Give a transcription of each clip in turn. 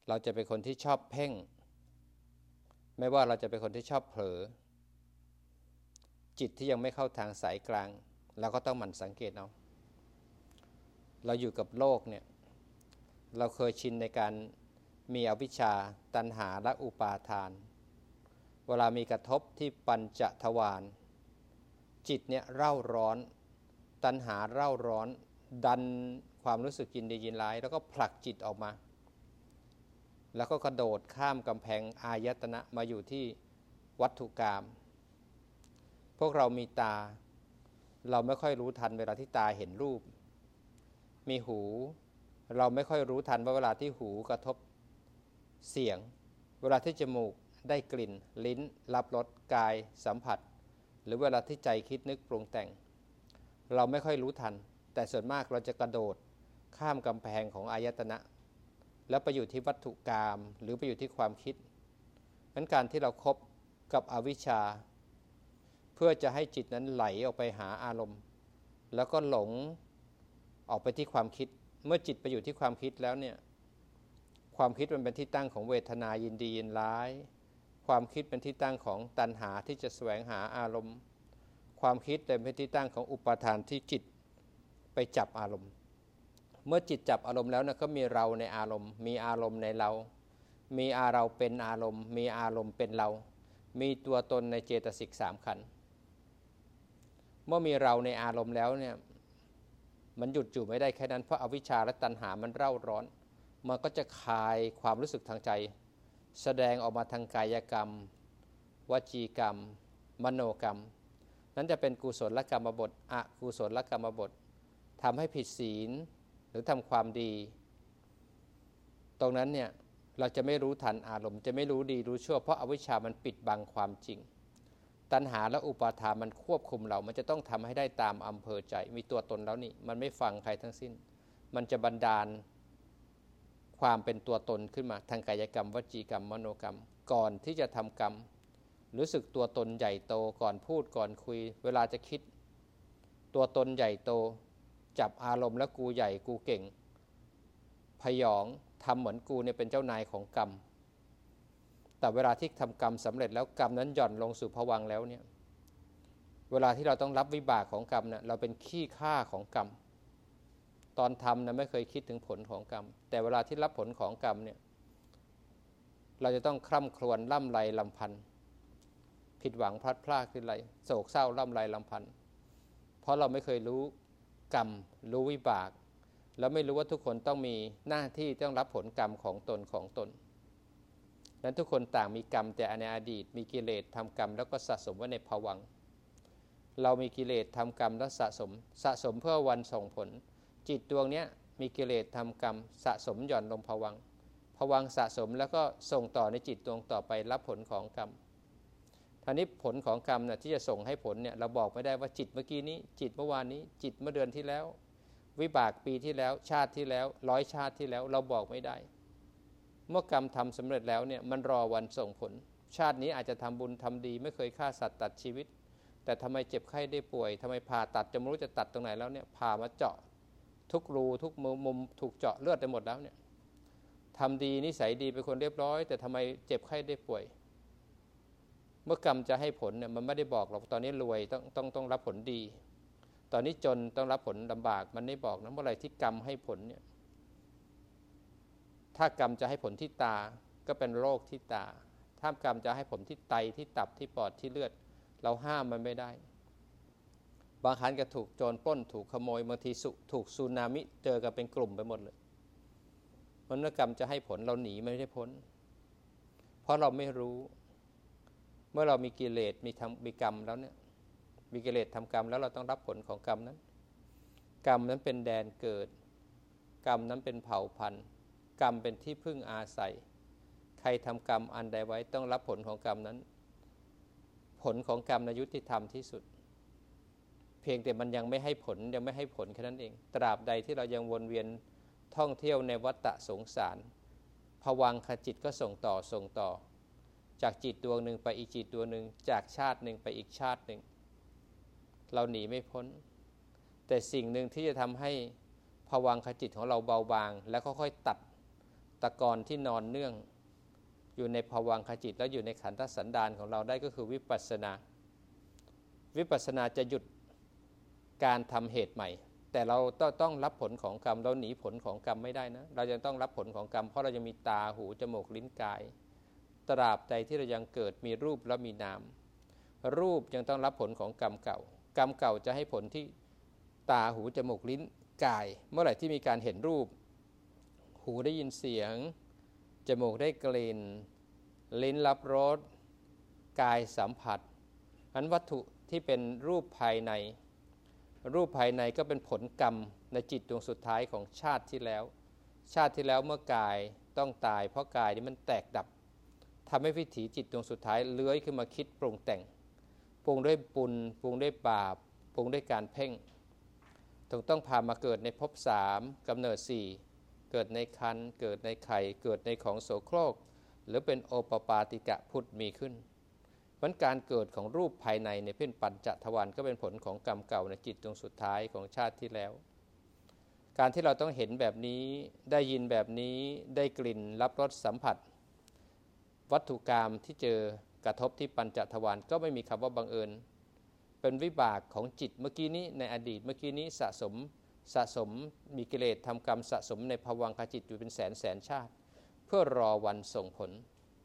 เราจะเป็นคนที่ชอบเพ่งไม่ว่าเราจะเป็นคนที่ชอบเผลอจิตที่ยังไม่เข้าทางสายกลางเราก็ต้องหมั่นสังเกตเอาเราอยู่กับโลกเนี่ยเราเคยชินในการมีอวิชชาตัณหาและอุปาทานเวลามีกระทบที่ปัญจทวารจิตเนี่ยเร่าร้อนตัณหาเร่าร้อนดันความรู้สึกยินดียินร้ายแล้วก็ผลักจิตออกมาแล้วก็กระโดดข้ามกำแพงอายตนะมาอยู่ที่วัตถุกรรมพวกเรามีตาเราไม่ค่อยรู้ทันเวลาที่ตาเห็นรูปมีหูเราไม่ค่อยรู้ทันว่าเวลาที่หูกระทบเสียงเวลาที่จมูกได้กลิ่นลิ้นรับรสกายสัมผัสหรือเวลาที่ใจคิดนึกปรุงแต่งเราไม่ค่อยรู้ทันแต่ส่วนมากเราจะกระโดดข้ามกำแพงของอายตนะแล้วไปอยู่ที่วัตถุกรรมหรือไปอยู่ที่ความคิดงั้นการที่เราคบกับอวิชชาเพื่อจะให้จิตนั้นไหลออกไปหาอารมณ์แล้วก็หลงออกไปที่ความคิดเมื่อจิตไปอยู่ที่ความคิดแล้วเนี่ยความคิดมันเป็นที่ตั้งของเวทนายินดียินร้ายความคิดเป็นที่ตั้งของตัณหาที่จะแสวงหาอารมณ์ความคิดเป็นที่ตั้งของอุปาทานที่จิตไปจับอารมณ์เมื่อจิตจับอารมณ์แล้วนะก็มีเราในอารมณ์มีอารมณ์ในเรามีเราเป็นอารมณ์มีอารมณ์เป็นเรามีตัวตนในเจตสิก3ขันธ์เมื่อมีเราในอารมณ์แล้วเนี่ยมันหยุดอยู่ไม่ได้แค่นั้นเพราะอวิชชาและตัณหามันเร่าร้อนมันก็จะคายความรู้สึกทางใจแสดงออกมาทางกายกรรมวจีกรรมมโนกรรมนั้นจะเป็นกุศลกรรมบทอกุศลกรรมบททำให้ผิดศีลหรือทำความดีตรงนั้นเนี่ยเราจะไม่รู้ทันอารมณ์จะไม่รู้ดีรู้ชั่วเพราะอวิชชามันปิดบังความจริงตัณหาและอุปาทานมันควบคุมเรามันจะต้องทำให้ได้ตามอำเภอใจมีตัวตนแล้วนี่มันไม่ฟังใครทั้งสิ้นมันจะบันดาลความเป็นตัวตนขึ้นมาทางกายกรรมวจีกรรมมโนกรรมก่อนที่จะทำกรรมรู้สึกตัวตนใหญ่โตก่อนพูดก่อนคุยเวลาจะคิดตัวตนใหญ่โตจับอารมณ์แล้วกูใหญ่กูเก่งพยองทำเหมือนกูเนี่ยเป็นเจ้านายของกรรมแต่เวลาที่ทำกรรมสำเร็จแล้วกรรมนั้นหย่อนลงสู่ภวังค์แล้วเนี่ยเวลาที่เราต้องรับวิบากของกรรมเนี่ยเราเป็นขี้ข้าของกรรมตอนทำนะไม่เคยคิดถึงผลของกรรมแต่เวลาที่รับผลของกรรมเนี่ยเราจะต้องคร่ำครวญล่ำไรลำพันธ์ผิดหวังพลัดพรากคืออะไรโศกเศร้าล่ำไรลำพันธ์เพราะเราไม่เคยรู้กรรมรู้วิบากแล้วไม่รู้ว่าทุกคนต้องมีหน้าที่ต้องรับผลกรรมของตนนั้นทุกคนต่างมีกรรมแต่ในอดีตมีกิเลสทำกรรมแล้วก็สะสมไว้ในภวังค์เรามีกิเลสทำกรรมแล้วสะสมเพื่อวันส่งผลจิตดวงนี้มีกิเลสทำกรรมสะสมหย่อนลงภวังค์สะสมแล้วก็ส่งต่อในจิตดวงต่อไปรับผลของกรรมท่านี้ผลของกรรมนะที่จะส่งให้ผลเนี่ยเราบอกไม่ได้ว่าจิตเมื่อกี้นี้จิตเมื่อวานนี้จิตเมื่อเดือนที่แล้ววิบากปีที่แล้วชาติที่แล้ว100 ชาติที่แล้วเราบอกไม่ได้เมื่อกรรมทำสำเร็จแล้วเนี่ยมันรอวันส่งผลชาตินี้อาจจะทำบุญทำดีไม่เคยฆ่าสัตว์ตัดชีวิตแต่ทำไมเจ็บไข้ได้ป่วยทำไมผ่าตัดจะไม่รู้จะตัดตรงไหนแล้วเนี่ยผ่ามาเจาะทุกรูทุกมุมถูกเจาะเลือดไปหมดแล้วเนี่ยทำดีนิสัยดีเป็นคนเรียบร้อยแต่ทำไมเจ็บไข้ได้ป่วยเมื่อกรรมจะให้ผลเนี่ยมันไม่ได้บอกหรอกตอนนี้รวยต้องรับผลดีตอนนี้จนต้องรับผลลำบากมันไม่บอกนะเมื่อไหร่ที่กรรมให้ผลเนี่ยถ้ากรรมจะให้ผลที่ตาก็เป็นโรคที่ตาถ้ากรรมจะให้ผลที่ไตที่ตับที่ปอดที่เลือดเราห้ามมันไม่ได้บางครั้งก็ถูกโจรปล้นถูกขโมยบางทีถูกสึนามิเจอกันเป็นกลุ่มไปหมดเลยมันเมื่อกรรมจะให้ผลเราหนีไม่ได้พ้นเพราะเราไม่รู้เมื่อเรามีกิเลสมีกรรมแล้วเนี่ยมีกิเลสทำกรรมแล้วเราต้องรับผลของกรรมนั้นกรรมนั้นเป็นแดนเกิดกรรมนั้นเป็นเผ่าพันธุ์กรรมเป็นที่พึ่งอาศัยใครทำกรรมอันใดไว้ต้องรับผลของกรรมนั้นผลของกรรมยุติธรรมที่สุดเพียงแต่มันยังไม่ให้ผลแค่นั้นเองตราบใดที่เรายังวนเวียนท่องเที่ยวในวัฏฏะสงสารภวังคจิตก็ส่งต่อจากจิตดวงหนึ่งไปอีกจิตดวงหนึ่งจากชาติหนึ่งไปอีกชาติหนึ่งเราหนีไม่พ้นแต่สิ่งหนึ่งที่จะทำให้ภวังคจิตของเราเบาบางแล้วค่อยๆตะกอนที่นอนเนื่องอยู่ในภวังคจิตแล้วอยู่ในขันธสันดานของเราได้ก็คือวิปัสสนาวิปัสสนาจะหยุดการทำเหตุใหม่แต่เราต้องรับผลของกรรมเราหนีผลของกรรมไม่ได้นะเรายังต้องรับผลของกรรมเพราะเรายังมีตาหูจมูกลิ้นกายตราบใดที่เรายังเกิดมีรูปและมีนามรูปยังต้องรับผลของกรรมเก่ากรรมเก่าจะให้ผลที่ตาหูจมูกลิ้นกายเมื่อไหร่ที่มีการเห็นรูปหูได้ยินเสียงจมูกได้กลิ่นลิ้นรับรสกายสัมผัสอันวัตถุที่เป็นรูปภายในรูปภายในก็เป็นผลกรรมในจิตดวงสุดท้ายของชาติที่แล้วเมื่อกายต้องตายเพราะกายนี้มันแตกดับทำให้วิถีจิตดวงสุดท้ายเลื้อยขึ้นมาคิดปรุงแต่งปรุงด้วยบุญปรุงด้วยบาปปรุงด้วยการเพ่งต้องพามาเกิดในภพ3กำเนิด4เกิดในครรภ์เกิดในไข่เกิดในของโสโครกหรือเป็นโอปปาติกะพุทธมีขึ้นเพราะการเกิดของรูปภายในเป็นปัญจทวารก็เป็นผลของกรรมเก่าในจิตดวงสุดท้ายของชาติที่แล้วการที่เราต้องเห็นแบบนี้ได้ยินแบบนี้ได้กลิ่นรับรสสัมผัสวัตถุกรรมที่เจอกระทบที่ปัญจทวารก็ไม่มีคำว่าบังเอิญเป็นวิบากของจิตเมื่อกี้นี้ในอดีตเมื่อกี้นี้สะสมมีกิเลสทำกรรมสะสมในภวังคจิตอยู่เป็นแสนชาติเพื่อรอวันส่งผล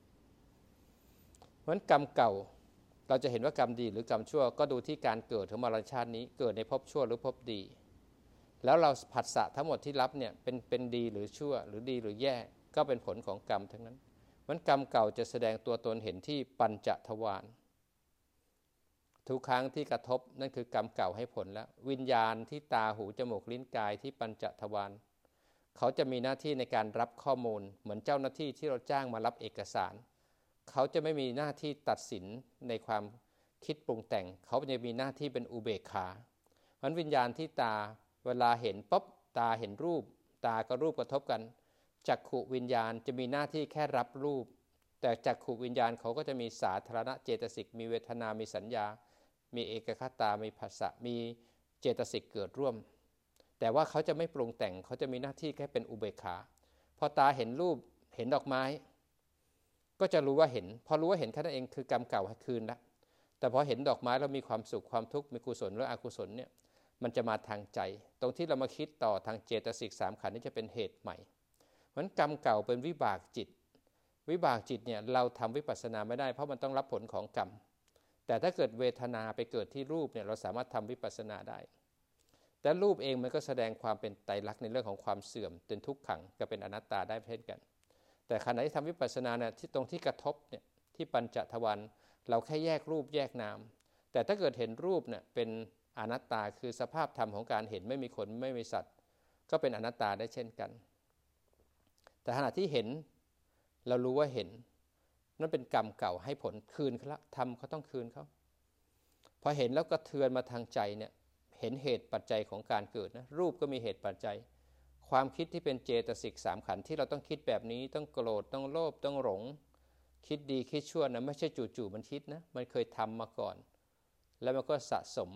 เพราะกรรมเก่าเราจะเห็นว่ากรรมดีหรือกรรมชั่วก็ดูที่การเกิดของมรณชาตินี้เกิดในภพชั่วหรือภพดีแล้วเราผัสสะทั้งหมดที่รับเนี่ยเป็นดีหรือชั่วหรือดีหรือแย่ก็เป็นผลของกรรมทั้งนั้นมันกรรมเก่าจะแสดงตัวตนเห็นที่ปัญจทวารทุกครั้งที่กระทบนั่นคือกรรมเก่าให้ผลแล้ววิญญาณที่ตาหูจมูกลิ้นกายที่ปัญจทวารเขาจะมีหน้าที่ในการรับข้อมูลเหมือนเจ้าหน้าที่ที่เราจ้างมารับเอกสารเขาจะไม่มีหน้าที่ตัดสินในความคิดปรุงแต่งเขาจะมีหน้าที่เป็นอุเบกขาเพราะวิญญาณที่ตาเวลาเห็นปุ๊บตาเห็นรูปตากับรูปกระทบกันจักขุวิญญาณจะมีหน้าที่แค่รับรูปแต่จักขุวิญญาณเขาก็จะมีสาธารณเจตสิกมีเวทนามีสัญญามีเอกคตามีผัสสะมีเจตสิกเกิดร่วมแต่ว่าเขาจะไม่ปรุงแต่งเขาจะมีหน้าที่แค่เป็นอุเบกขาพอตาเห็นรูปเห็นดอกไม้ก็จะรู้ว่าเห็นพอรู้ว่าเห็นแค่นั้นเองคือกรรมเก่าคืนละแต่พอเห็นดอกไม้แล้วมีความสุขความทุกข์มีกุศลหรืออกุศลเนี่ยมันจะมาทางใจตรงที่เรามาคิดต่อทางเจตสิก3ขันธ์นี่จะเป็นเหตุใหม่เพราะกรรมเก่าเป็นวิบากจิตเนี่ยเราทำวิปัสสนาไม่ได้เพราะมันต้องรับผลของกรรมแต่ถ้าเกิดเวทนาไปเกิดที่รูปเนี่ยเราสามารถทำวิปัสสนาได้แต่รูปเองมันก็แสดงความเป็นไตรลักษณ์ในเรื่องของความเสื่อมเป็นทุกขังก็เป็นอนัตตาได้เช่นกันแต่ขณะที่ทำวิปัสสนาเนี่ยที่ตรงที่กระทบเนี่ยที่ปัญจทวารเราแค่แยกรูปแยกนามแต่ถ้าเกิดเห็นรูปเนี่ยเป็นอนัตตาคือสภาพธรรมของการเห็นไม่มีคนไม่มีสัตว์ก็เป็นอนัตตาได้เช่นกันแต่ขณะที่เห็นเรารู้ว่าเห็นนั่นเป็นกรรมเก่าให้ผลคืนเขาละทำเขาต้องคืนเขาพอเห็นแล้วกระเทือนมาทางใจเนี่ยเห็นเหตุปัจจัยของการเกิดนะรูปก็มีเหตุปัจจัยความคิดที่เป็นเจตสิก3ขันธ์ที่เราต้องคิดแบบนี้ต้องโกรธต้องโลภต้องหลงคิดดีคิดชั่วนะไม่ใช่จู่ๆมันคิดนะมันเคยทำมาก่อนแล้วมันก็สะส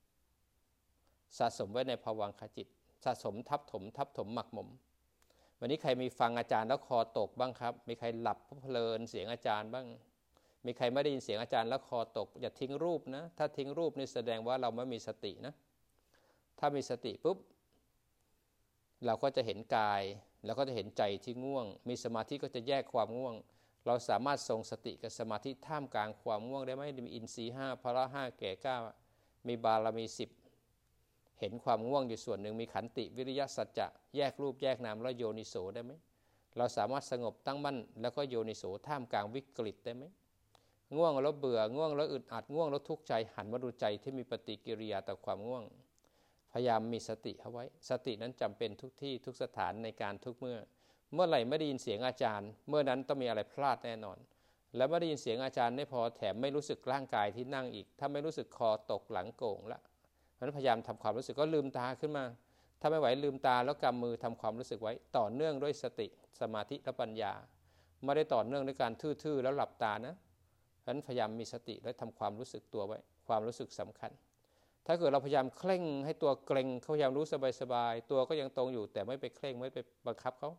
มไว้ในภวังคจิตสะสมทับถมหมักหมมวันนี้ใครมีฟังอาจารย์แล้วคอตกบ้างครับมีใครหลับเพลินเสียงอาจารย์บ้างมีใครไม่ได้ยินเสียงอาจารย์แล้วคอตกอย่าทิ้งรูปนะถ้าทิ้งรูปนี่แสดงว่าเราไม่มีสตินะถ้ามีสติปุ๊บเราก็จะเห็นกายแล้วก็จะเห็นใจที่ง่วงมีสมาธิก็จะแยกความง่วงเราสามารถทรงสติกับสมาธิท่ามกลางความง่วงได้ไหมมีอินทรีย์5พละ5แก่9มีบารมี10เห็นความง่วงอยู่ส่วนหนึ่งมีขันติวิริยะสัจจะแยกรูปแยกนามแล้วโยนิโสได้ไหมเราสามารถสงบตั้งมั่นแล้วก็โยนิโสท่ามกลางวิกฤตได้ไหมง่วงแล้วเบื่อง่วงแล้วอึดอัดง่วงแล้วทุกข์ใจหันมาดูใจที่มีปฏิกิริยาต่อความง่วงพยายามมีสติเอาไว้สตินั้นจำเป็นทุกที่ทุกสถานในการทุกเมื่อไหร่ไม่ได้ยินเสียงอาจารย์เมื่อนั้นต้องมีอะไรพลาดแน่นอนแล้วไม่ได้ยินเสียงอาจารย์ไม่พอแถมไม่รู้สึกร่างกายที่นั่งอีกถ้าไม่รู้สึกคอตกหลังโก่งละเพราะฉะนั้นพยายามทำความรู้สึกก็ลืมตาขึ้นมาถ้าไม่ไหวลืมตาแล้วกำมือทำความรู้สึกไว้ต่อเนื่องด้วยสติสมาธิและปัญญาไม่ได้ต่อเนื่องด้วยการทื่อๆแล้วหลับตานะเพราะฉะนั้นพยายามมีสติและทำความรู้สึกตัวไว้ความรู้สึกสำคัญถ้าเกิดเราพยายามเคร่งให้ตัวเกร็งเขาพยายามรู้สบายๆตัวก็ยังตรงอยู่แต่ไม่ไปเคร่งไม่ไปบังคับเขา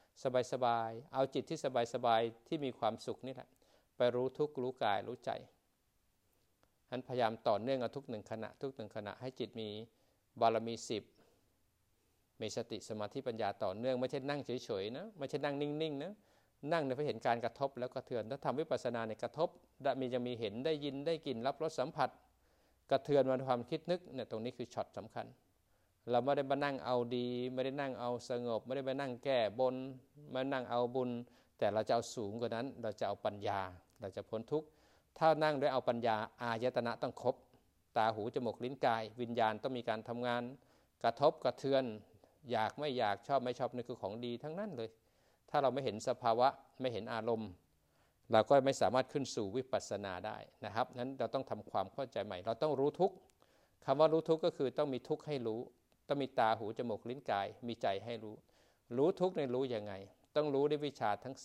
สบายๆเอาจิตที่สบายๆที่มีความสุขนี่แหละไปรู้ทุกข์รู้กายรู้ใจฉะนั้นพยายามต่อเนื่องเอาทุก1 ขณะทุก1 ขณะให้จิตมีบารมี10มีสติสมาธิปัญญาต่อเนื่องไม่ใช่นั่งเฉยๆนะไม่ใช่นั่งนิ่งๆนะนั่งเนี่ยไปเห็นการกระทบแล้วกระเทือนถ้าทำวิปัสสนาเนี่ยกระทบยังมีเห็นได้ยินได้กลิ่นรับรสสัมผัสกระเทือนมันความคิดนึกเนี่ยตรงนี้คือช็อตสำคัญเราไม่ได้มานั่งเอาดีไม่ได้นั่งเอาสงบไม่ได้มานั่งแก้บนไม่นั่งเอาบุญแต่เราจะเอาสูงกว่านั้นเราจะเอาปัญญาเราจะพ้นทุกข์ถ้านั่งด้วยเอาปัญญาอายตนะต้องครบตาหูจมูกลิ้นกายวิญญาณต้องมีการทำงานกระทบกระเทือนอยากไม่อยากชอบไม่ชอบนี่คือของดีทั้งนั้นเลยถ้าเราไม่เห็นสภาวะไม่เห็นอารมณ์เราก็ไม่สามารถขึ้นสู่วิปัสสนาได้นะครับนั้นเราต้องทำความเข้าใจใหม่เราต้องรู้ทุกข์คำว่ารู้ทุกข์ก็คือต้องมีทุกข์ให้รู้ต้องมีตาหูจมูกลิ้นกายมีใจให้รู้รู้ทุกข์ในรู้ยังไงต้องรู้ด้วยวิชาทั้ง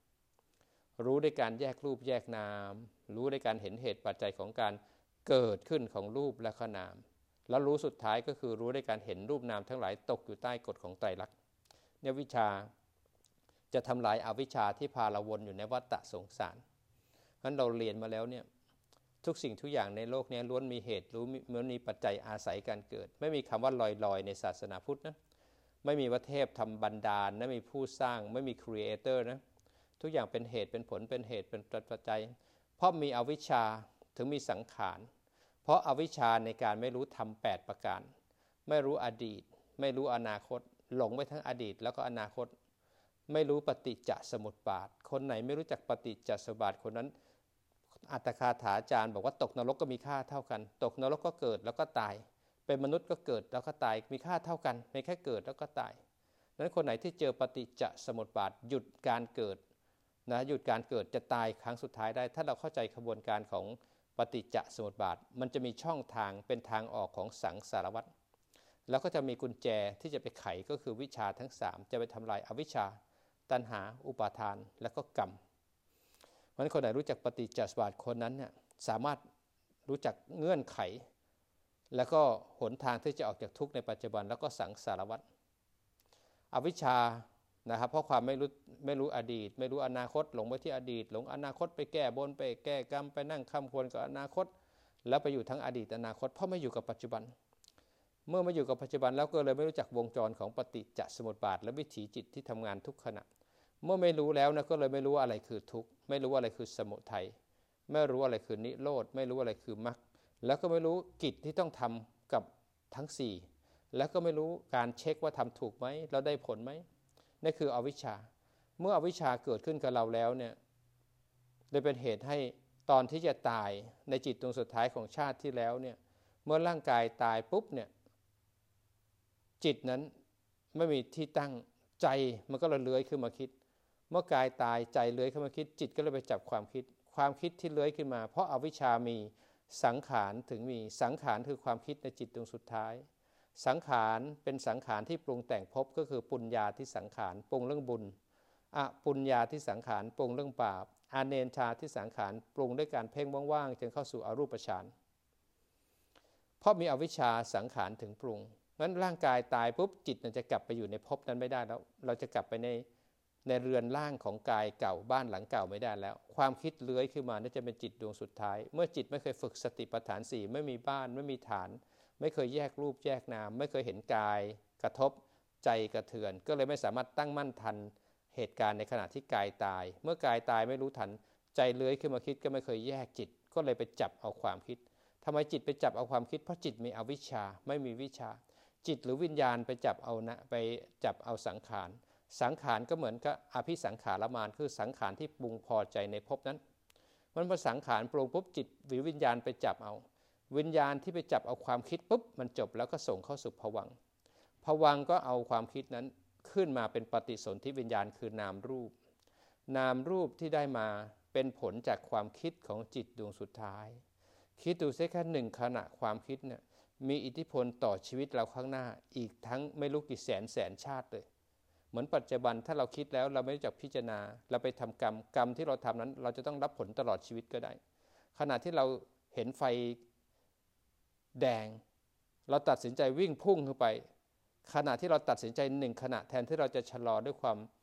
3รู้ด้วยการแยกรูปแยกนามรู้ด้วยการเห็นเหตุปัจจัยของการเกิดขึ้นของรูปและก็นามแล้วรู้สุดท้ายก็คือรู้ด้วยการเห็นรูปนามทั้งหลายตกอยู่ใต้กฎของไตรลักษณ์เนี่ยวิชาจะทำลายอวิชชาที่พาเราวนอยู่ในวัฏฏะสงสารเพราะฉะนั้นเราเรียนมาแล้วเนี่ยทุกสิ่งทุกอย่างในโลกนี้ล้วนมีเหตุล้วนมีปัจจัยอาศัยการเกิดไม่มีคำว่าลอยๆในศาสนาพุทธนะไม่มีว่าเทพทำบันดาลไม่มีผู้สร้างไม่มีครีเอเตอร์นะทุกอย่างเป็นเหตุเป็นผลเป็นเหตุเป็นปัจจัยเพราะมีอวิชชาถึงมีสังขารเพราะอวิชชาในการไม่รู้ธรรม8ประการไม่รู้อดีตไม่รู้อนาคตหลงไปทั้งอดีตแล้วก็อนาคตไม่รู้ปฏิจจสมุปบาทคนไหนไม่รู้จักปฏิจจสมุปบาทคนนั้นอัตถคาถาจารย์บอกว่าตกนรกก็มีค่าเท่ากันตกนรกก็เกิดแล้วก็ตายเป็นมนุษย์ก็เกิดแล้วก็ตายมีค่าเท่ากันไม่แค่เกิดแล้วก็ตายนั้นคนไหนที่เจอปฏิจจสมุปบาทหยุดการเกิดนะหยุดการเกิดจะตายครั้งสุดท้ายได้ถ้าเราเข้าใจกระบวนการของปฏิจจสมุปบาทมันจะมีช่องทางเป็นทางออกของสังสารวัฏแล้วก็จะมีกุญแจที่จะไปไขก็คือวิชาทั้ง3จะไปทำลายอวิชชาตัณหาอุปาทานและก็กรรมเพราะฉะนั้นคนไหนรู้จักปฏิจจสมุปบาทคนนั้นเนี่ยสามารถรู้จักเงื่อนไขแล้วก็หนทางที่จะออกจากทุกข์ในปัจจุบันแล้วก็สังสารวัฏอวิชชานะครับเพราะความไม่รู้อดีตไม่รู้อนาคตหลงไปที่อดีตหลงอนาคตไปแก้บนไปแก้กรรมไปนั่งค้ำควรกับอนาคตแล้วไปอยู่ทั้งอดีตอนาคตเพราะไม่อยู่กับปัจจุบันเมื่อมาอยู่กับปัจจุบันแล้วก็เลยไม่รู้จักวงจรของปฏิจจสมุปบาทและวิถีจิตที่ทำงานทุกขณะเมื่อไม่รู้แล้วนะก็เลยไม่รู้อะไรคือทุกข์ไม่รู้อะไรคือสมุทัยไม่รู้อะไรคือนิโรธไม่รู้อะไรคือมรรคแล้วก็ไม่รู้กิจที่ต้องทำกับทั้ง4แล้วก็ไม่รู้การเช็คว่าทำถูกไหมเราได้ผลไหมนี่คืออวิชชาเมื่ออวิชชาเกิดขึ้นกับเราแล้วเนี่ยเลยเป็นเหตุให้ตอนที่จะตายในจิตดวงสุดท้ายของชาติที่แล้วเนี่ยเมื่อร่างกายตายปุ๊บเนี่ยจิตนั้นไม่มีที่ตั้งใจมันก็เลยเลื้อยขึ้นมาคิดเมื่อกายตายใจเลื้อยขึ้นมาคิดจิตก็เลยไปจับความคิดที่เลื้อยขึ้นมาเพราะอวิชชามีสังขารถึงมีสังขารคือความคิดในจิตดวงสุดท้ายสังขารเป็นสังขารที่ปรุงแต่งภพก็คือปุญญาที่สังขารปรุงเรื่องบุญอปุญญาที่สังขารปรุงเรื่องบาปอาเนนชาที่สังขารปรุงด้วยการเพ่งว่างๆจนเข้าสู่อรูปฌานเพราะมีอวิชชาสังขารถึงปรุงงั้นร่างกายตายปุ๊บจิตมันจะกลับไปอยู่ในภพนั้นไม่ได้แล้วเราจะกลับไปในเรือนร่างของกายเก่าบ้านหลังเก่าไม่ได้แล้วความคิดเลื้อยขึ้นมาน่าจะเป็นจิตดวงสุดท้ายเมื่อจิตไม่เคยฝึกสติปัฏฐาน4ไม่มีบ้านไม่มีฐานไม่เคยแยกรูปแยกนามไม่เคยเห็นกายกระทบใจกระเทือนก็เลยไม่สามารถตั้งมั่นทันเหตุการณ์ในขณะที่กายตายเมื่อกายตายไม่รู้ทันใจเลื้อยขึ้นมาคิดก็ไม่เคยแยกจิตก็เลยไปจับเอาความคิดทำไมจิตไปจับเอาความคิดเพราะจิตมีอวิชชาไม่มีวิชาจิตหรือวิญญาณไปจับเอาสังขารก็เหมือนกับอภิสังขารมารคือสังขารที่ปรุงพอใจในภพนั้นมันพอสังขารปรุงปุ๊บจิตหรือวิญญาณไปจับเอาวิญญาณที่ไปจับเอาความคิดปุ๊บมันจบแล้วก็ส่งเข้าสู่ภวังค์ก็เอาความคิดนั้นขึ้นมาเป็นปฏิสนธิวิญญาณคือนามรูปที่ได้มาเป็นผลจากความคิดของจิตดวงสุดท้ายคิดดูแค่1ขณะความคิดเนี่ยมีอิทธิพลต่อชีวิตเราข้างหน้าอีกทั้งไม่รู้กี่แสนชาติเลยเหมือนปัจจุบันถ้าเราคิดแล้วเราไม่รู้จักพิจารณาเราไปทำกรรมที่เราทำนั้นเราจะต้องรับผลตลอดชีวิตก็ได้ขณะที่เราเห็นไฟแดงเราตัดสินใจวิ่งพุ่งเข้าไปขณะที่เราตัดสินใจ1ขณะแทนที่เราจะชะลอด้วยความ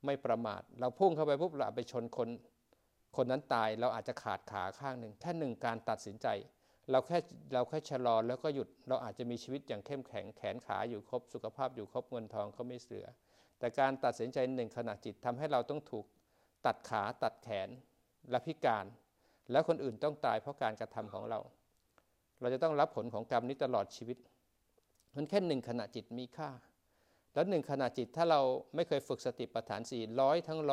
ไม่ประมาทเราพุ่งเข้าไปปุ๊บเราไปชนคนนั้นตายเราอาจจะขาดขาข้างหนึ่งแค่หนึ่งการตัดสินใจเราแค่ชะลอแล้วก็หยุดเราอาจจะมีชีวิตอย่างเข้มแข็งแขนขาอยู่ครบสุขภาพอยู่ครบเงินทองก็ไม่เสือแต่การตัดสินใจหนึ่งขณะจิตทำให้เราต้องถูกตัดขาตัดแขนและพิการแล้วคนอื่นต้องตายเพราะการกระทำของเราจะต้องรับผลของกรรมนี้ตลอดชีวิตมันแค่หนึ่งขณะจิตมีค่าแล้วหนึ่งขณะจิตถ้าเราไม่เคยฝึกสติปัฏฐาน400ทั้ง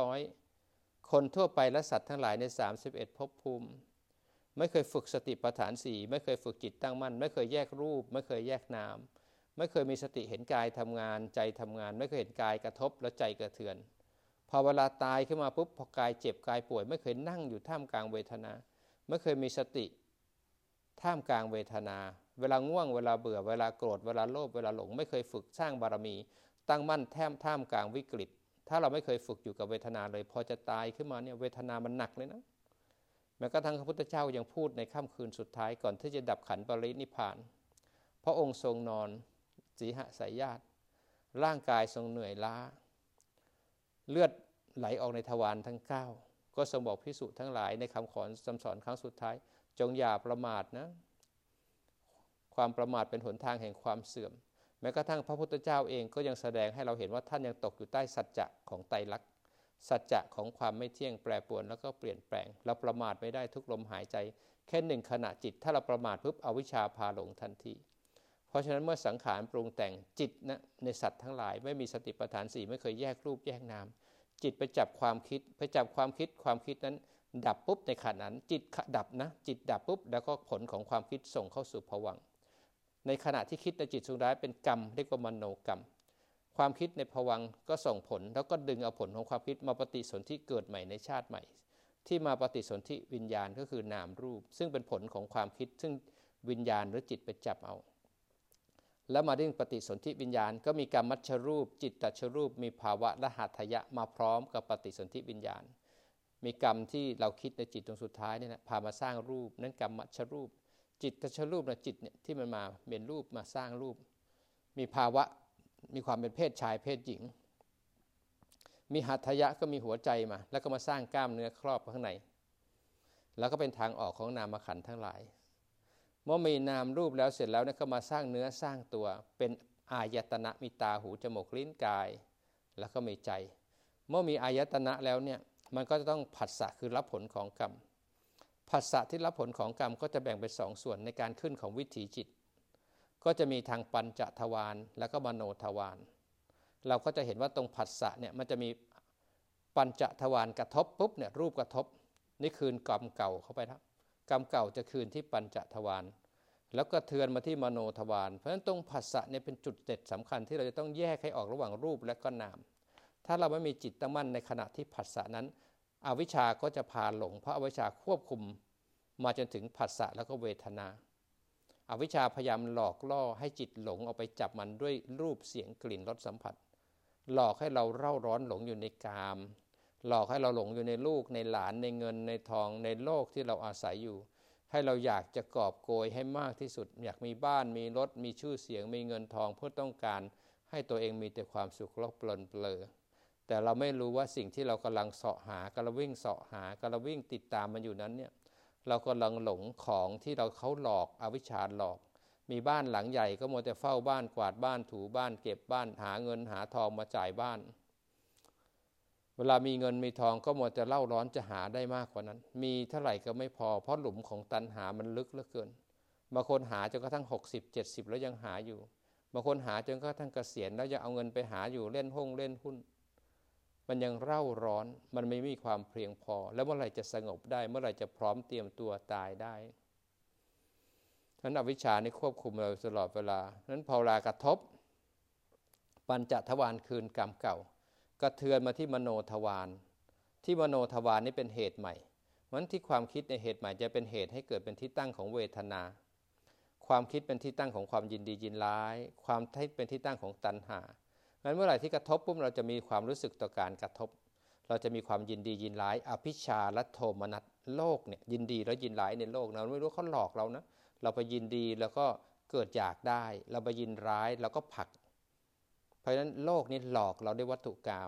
100คนทั่วไปและสัตว์ทั้งหลายใน31ภพภูมิไม่เคยฝึกสติปัฏฐาน4ไม่เคยฝึกจิตตั้งมั่นไม่เคยแยกรูปไม่เคยแยกนามไม่เคยมีสติเห็นกายทำงานใจทำงานไม่เคยเห็นกายกระทบแล้วใจกระเทือนพอเวลาตายขึ้นมาปุ๊บพอกายเจ็บกายป่วยไม่เคยนั่งอยู่ท่ามกลางเวทนาไม่เคยมีสติท่ามกลางเวทนาเวลาง่วงเวลาเบื่อเวลาโกรธเวลาโลภเวลาหลงไม่เคยฝึกสร้างบารมีตั้งมั่นท่ามกลางวิกฤตถ้าเราไม่เคยฝึกอยู่กับเวทนาเลยพอจะตายขึ้นมาเนี่ยเวทนามันหนักเลยนะแม้กระทั่งพระพุทธเจ้ายังพูดในค่ำคืนสุดท้ายก่อนที่จะดับขันธ์ปรินิพพานพระองค์ทรงนอนสีหสายญาติร่างกายทรงเหนื่อยล้าเลือดไหลออกในทวารทั้ง9ก็ทรงบอกภิกษุทั้งหลายในคำสอนครั้งสุดท้ายจงอย่าประมาทนะความประมาทเป็นหนทางแห่งความเสื่อมแม้กระทั่งพระพุทธเจ้าเองก็ยังแสดงให้เราเห็นว่าท่านยังตกอยู่ใต้สัจจะของไตรลักษณ์สัจจะของความไม่เที่ยงแปรปรวนแล้วก็เปลี่ยนแปลงเราประมาทไม่ได้ทุกลมหายใจแค่หนึ่งขณะจิตถ้าเราประมาทปุ๊บอวิชชาพาหลงทันทีเพราะฉะนั้นเมื่อสังขารปรุงแต่งจิตนะในสัตว์ทั้งหลายไม่มีสติปัฏฐาน4ไม่เคยแยกรูปแยกนามจิตไปจับความคิดความคิดนั้นดับปุ๊บในขณะนั้นจิตดับนะจิตดับปุ๊บแล้วก็ผลของความคิดส่งเข้าสู่ภวังค์ในขณะที่คิดในจิตสุดท้ายเป็นกรรมเรียกว่ามโนกรรมความคิดในภวังค์ก็ส่งผลแล้วก็ดึงเอาผลของความคิดมาปฏิสนธิเกิดใหม่ในชาติใหม่ที่มาปฏิสนธิวิญญาณก็คือนามรูปซึ่งเป็นผลของความคิดซึ่งวิญญาณหรือจิตไปจับเอาแล้วมาดึงปฏิสนธิวิญญาณก็มีกรรมัชรูปจิตตชรูปมีภาวะและหัตถยะมาพร้อมกับปฏิสนธิวิญญาณมีกรรมที่เราคิดในจิตตรงสุดท้ายเนี่ยนะพามาสร้างรูปนั้นกรรมัชรูปจิตตชรูปนะจิตเนี่ยที่มันมาเป็นรูปมาสร้างรูปมีภาวะมีความเป็นเพศชายเพศหญิงมีหัตถยะก็มีหัวใจมาแล้วก็มาสร้างกล้ามเนื้อครอบข้างในแล้วก็เป็นทางออกของนามขันธ์ทั้งหลายเมื่อมีนามรูปแล้วเสร็จแล้วเนี่ยก็มาสร้างเนื้อสร้างตัวเป็นอายตนะมีตาหูจมูกลิ้นกายแล้วก็มีใจเมื่อมีอายตนะแล้วเนี่ยมันก็จะต้องผัสสะคือรับผลของกรรมผัสสะที่รับผลของกรรมก็จะแบ่งเป็น2ส่วนในการขึ้นของวิถีจิตก็จะมีทางปัญจทวารแล้วก็มโนทวารเราก็จะเห็นว่าตรงผัสสะเนี่ยมันจะมีปัญจทวารกระทบปุ๊บเนี่ยรูปกระทบนี่คืนกรรมเก่าเข้าไปแล้วกรรมเก่าจะคืนที่ปัญจทวารแล้วก็เทือนมาที่มโนทวารเพราะฉะนั้นตรงผัสสะเนี่ยเป็นจุดเด็ดสำคัญที่เราจะต้องแยกให้ออกระหว่างรูปและก็นามถ้าเราไม่มีจิตตั้งมั่นในขณะที่ผัสสะนั้นอวิชชาก็จะพาหลงเพราะอวิชชาควบคุมมาจนถึงผัสสะแล้วก็เวทนาอวิชชาพยายามหลอกล่อให้จิตหลงเอาไปจับมันด้วยรูปเสียงกลิ่นรสสัมผัสหลอกให้เราเร่าร้อนหลงอยู่ในกามหลอกให้เราหลงอยู่ในลูกในหลานในเงินในทองในโลกที่เราอาศัยอยู่ให้เราอยากจะกอบโกยให้มากที่สุดอยากมีบ้านมีรถมีชื่อเสียงมีเงินทองเพื่อต้องการให้ตัวเองมีแต่ความสุขและเพลินเปลือแต่เราไม่รู้ว่าสิ่งที่เรากำลังเสาะหากำลังวิ่งเสาะหากำลังวิ่งติดตามมันอยู่นั้นเนี่ยเรากำลังหลงของที่เขาหลอกอวิชชาหลอกมีบ้านหลังใหญ่ก็มัวแต่เฝ้าบ้านกวาดบ้านถูบ้านเก็บบ้านหาเงินหาทองมาจ่ายบ้านเวลามีเงินมีทองก็มัวแต่เล่าร้อนจะหาได้มากกว่านั้นมีเท่าไหร่ก็ไม่พอเพราะหลุมของตัณหามันลึกเหลือเกินบางคนหาจนกระทั่ง60-70แล้วยังหาอยู่บางคนหาจนกระทั่งเกษียณแล้วยังเอาเงินไปหาอยู่เล่นหุ้นมันยังเร่าร้อนมันไม่มีความเพียงพอแล้วเมื่อไหร่จะสงบได้เมื่อไหร่จะพร้อมเตรียมตัวตายได้ฉะนั้นอวิชชานี่ควบคุมเราตลอดเวลานั้นพอเวลากระทบปัญจทวารคืนกรรมเก่ากระเทือนมาที่มโนทวารที่มโนทวารนี่เป็นเหตุใหม่มันที่ความคิดในเหตุใหม่จะเป็นเหตุให้เกิดเป็นที่ตั้งของเวทนาความคิดเป็นที่ตั้งของความยินดียินร้ายความคิดเป็นที่ตั้งของตัณหางั้นเมื่อไหร่ที่กระทบปุ๊บเราจะมีความรู้สึกต่อการกระทบเราจะมีความยินดียินร้ายอภิชาและโทมนัสโลกเนี่ยยินดีและยินร้ายในโลกเราไม่รู้เขาหลอกเรานะเราไปยินดีแล้วก็เกิดอยากได้เราไปยินร้ายเราก็ผลักเพราะฉะนั้นโลกนี้หลอกเราด้วยวัตถุกรรม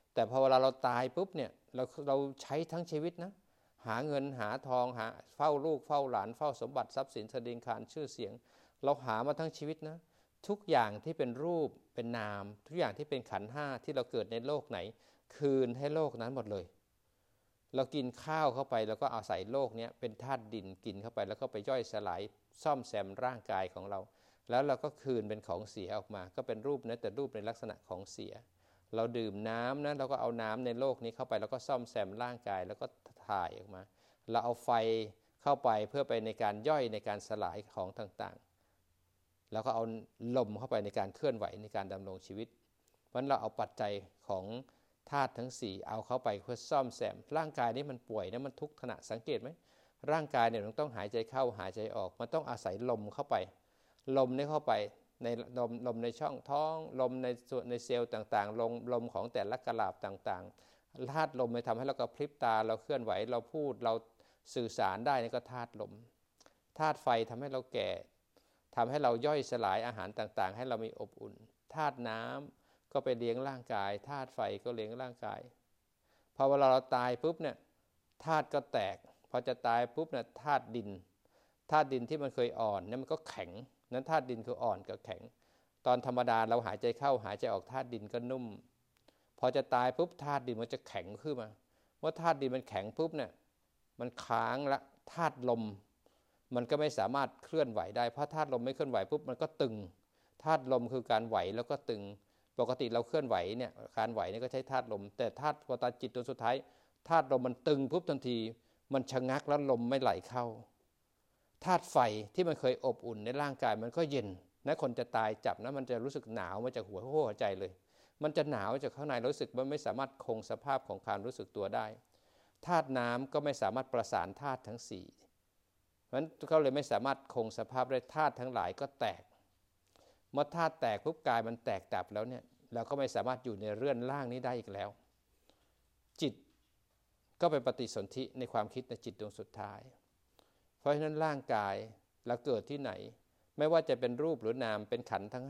แต่พอเวลาเราตายปุ๊บเนี่ยเราใช้ทั้งชีวิตนะหาเงินหาทองหาเฝ้าลูกเฝ้าหลานเฝ้าสมบัติทรัพย์สินสดิงคารชื่อเสียงเราหามาทั้งชีวิตนะทุกอย่างที่เป็นรูปเป็นนามทุกอย่างที่เป็นขันธ์ห้าที่เราเกิดในโลกไหนคืนให้โลกนั้นหมดเลยเรากินข้าวเข้าไปแล้วก็อาศัยโลกนี้เป็นธาตุดินกินเข้าไปแล้วก็ไปย่อยสลายซ่อมแซมร่างกายของเราแล้วเราก็คืนเป็นของเสียออกมาก็เป็นรูปนะแต่รูปในลักษณะของเสียเราดื่มน้ำนะเราก็เอาน้ำในโลกนี้เข้าไปแล้วก็ซ่อมแซมร่างกายแล้วก็ถ่ายออกมาเราเอาไฟเข้าไปเพื่อไปในการย่อยในการสลายของต่างๆแล้วก็เอาลมเข้าไปในการเคลื่อนไหวในการดำรงชีวิตเพราะฉะนั้นเราเอาปัจจัยของธาตุทั้ง4เอาเข้าไปเพื่อซ่อมแซมร่างกายนี้มันป่วยนะมันทุกข์ขณะสังเกตไหมร่างกายเนี่ยมันต้องหายใจเข้าหายใจออกมันต้องอาศัยลมเข้าไปลมนี้เข้าไปในลมในช่องท้องลมในเซลล์ต่างๆลมของแต่ละกะลาบต่างๆธาตุลมมันทำให้เรากระพริบตาเราเคลื่อนไหวเราพูดเราสื่อสารได้นี่ก็ธาตุลมธาตุไฟทำให้เราแก่ทำให้เราย่อยสลายอาหารต่างๆให้เรามีอบอุ่นธาตุน้ำก็ไปเลี้ยงร่างกายธาตุไฟก็เลี้ยงร่างกายพอเวลาเราตายปุ๊บเนี่ยธาตุก็แตกพอจะตายปุ๊บเนี่ยธาตุดินที่มันเคยอ่อนเนี่ยมันก็แข็งนั้นธาตุดินคืออ่อนกับแข็งตอนธรรมดาเราหายใจเข้าหายใจออกธาตุดินก็นุ่มพอจะตายปุ๊บธาตุดินมันจะแข็งขึ้นมาเมื่อธาตุดินมันแข็งปุ๊บเนี่ยมันค้างละธาตุลมมันก็ไม่สามารถเคลื่อนไหวได้เพราะธาตุลมไม่เคลื่อนไหวปุ๊บมันก็ตึงธาตุลมคือการไหวแล้วก็ตึงปกติเราเคลื่อนไหวเนี่ยการไหวนี่ก็ใช้ธาตุลมแต่ธาตุพอตาจิตตัวสุดท้ายธาตุลมมันตึงปุ๊บทันทีมันชะงักแล้วลมไม่ไหลเข้าธาตุไฟที่มันเคยอบอุ่นในร่างกายมันก็เย็นนะคนจะตายจับนะมันจะรู้สึกหนาวมาจากหัวใจเลยมันจะหนาวจากข้างในรู้สึกมันไม่สามารถคงสภาพของความรู้สึกตัวได้ธาตุน้ำก็ไม่สามารถประสานธาตุทั้ง4เพราะฉะนั้นเขาเลยไม่สามารถคงสภาพได้ธาตุทั้งหลายก็แตกเมื่อธาตุแตกปุ๊บกายมันแตกดับแล้วเนี่ยเราก็ไม่สามารถอยู่ในเรือนร่างนี้ได้อีกแล้วจิตก็ไปปฏิสนธิในความคิดในจิตดวงสุดท้ายเพราะฉะนั้นร่างกายเราเกิดที่ไหนไม่ว่าจะเป็นรูปหรือนามเป็นขันธ์ทั้ง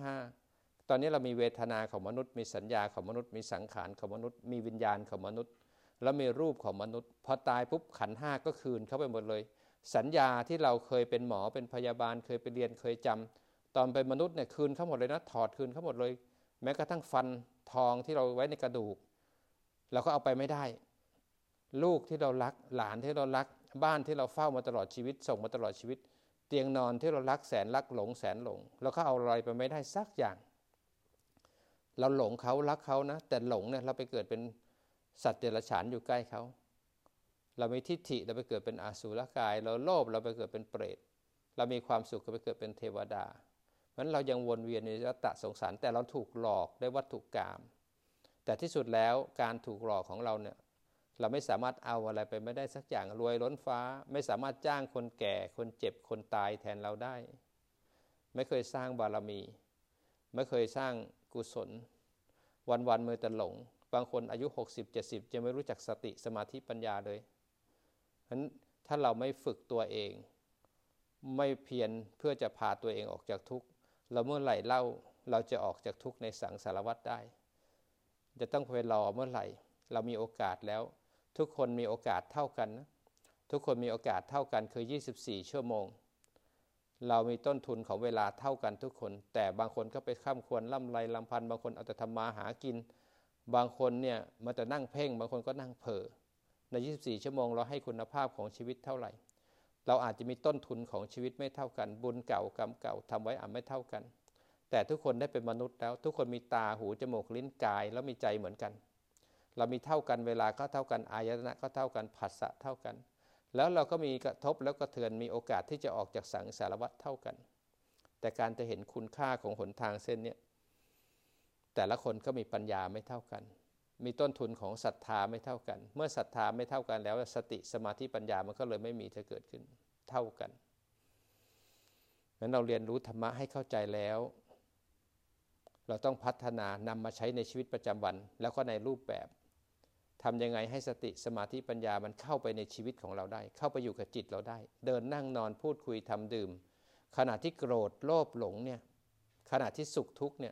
5ตอนนี้เรามีเวทนาของมนุษย์มีสัญญาของมนุษย์มีสังขารของมนุษย์มีวิญญาณของมนุษย์แล้วมีรูปของมนุษย์พอตายปุ๊บขันธ์5ก็คืนเข้าไปหมดเลยสัญญาที่เราเคยเป็นหมอเป็นพยาบาลเคยไปเรียนเคยจำตอนเป็นมนุษย์เนี่ยคืนเข้าหมดเลยนะถอดคืนเข้าหมดเลยแม้กระทั่งฟันทองที่เราไว้ในกระดูกเราก็เอาไปไม่ได้ลูกที่เรารักหลานที่เรารักบ้านที่เราเฝ้ามาตลอดชีวิตส่งมาตลอดชีวิตเตียงนอนที่เรารักแสนรักหลงแสนหลงเราก็เอาอะไรไปไม่ได้สักอย่างเราหลงเขารักเขานะแต่หลงเนี่ยเราไปเกิดเป็นสัตว์เดรัจฉานอยู่ใกล้เขาเรามีทิฏฐิเราไปเกิดเป็นอสุรกายเราโลภเราไปเกิดเป็นเปรตเรามีความสุขเราไปเกิดเป็นเทวดาเพราะฉะนั้นเรายังวนเวียนในวัฏสงสารแต่เราถูกหลอกด้วยวัตถุกรรมแต่ที่สุดแล้วการถูกหลอกของเราเนี่ยเราไม่สามารถเอาอะไรไปไม่ได้สักอย่างรวยล้นฟ้าไม่สามารถจ้างคนแก่คนเจ็บคนตายแทนเราได้ไม่เคยสร้างบารมีไม่เคยสร้างกุศลวันๆมือแต่หลงบางคนอายุ60-70ยังไม่รู้จักสติสมาธิปัญญาเลยฉะนั้นถ้าเราไม่ฝึกตัวเองไม่เพียรเพื่อจะพาตัวเองออกจากทุกข์เราเมื่อไหร่เล่าเราจะออกจากทุกข์ในสังสารวัฏได้จะต้องไปรอเมื่อไหร่เรามีโอกาสแล้วทุกคนมีโอกาสเท่ากันนะทุกคนมีโอกาสเท่ากันคือ24ชั่วโมงเรามีต้นทุนของเวลาเท่ากันทุกคนแต่บางคนก็ไปข้ามควรล่ำไรลำพันบางคนเอาแต่ทำมาหากินบางคนเนี่ยมาแต่นั่งเพ่งบางคนก็นั่งเผลอใน24ชั่วโมงเราให้คุณภาพของชีวิตเท่าไหร่เราอาจจะมีต้นทุนของชีวิตไม่เท่ากันบุญเก่ากรรมเก่าทำไว้อาจไม่เท่ากันแต่ทุกคนได้เป็นมนุษย์แล้วทุกคนมีตาหูจมูกลิ้นกายแล้วมีใจเหมือนกันเรามีเท่ากันเวลาก็เท่ากันอายตนะก็เท่ากันผัสสะเท่ากันแล้วเราก็มีกระทบแล้วกระเทือนมีโอกาสที่จะออกจากสังสารวัฏเท่ากันแต่การจะเห็นคุณค่าของหนทางเส้นนี้แต่ละคนก็มีปัญญาไม่เท่ากันมีต้นทุนของศรัทธาไม่เท่ากันเมื่อศรัทธาไม่เท่ากันแล้วสติสมาธิปัญญามันก็เลยไม่มีจะเกิดขึ้นเท่ากันงั้นเราเรียนรู้ธรรมะให้เข้าใจแล้วเราต้องพัฒนานำมาใช้ในชีวิตประจำวันแล้วก็ในรูปแบบทำยังไงให้สติสมาธิปัญญามันเข้าไปในชีวิตของเราได้เข้าไปอยู่กับจิตเราได้เดินนั่งนอนพูดคุยทำดื่มขณะที่โกรธโลภหลงเนี่ยขณะที่สุขทุกข์เนี่ยเ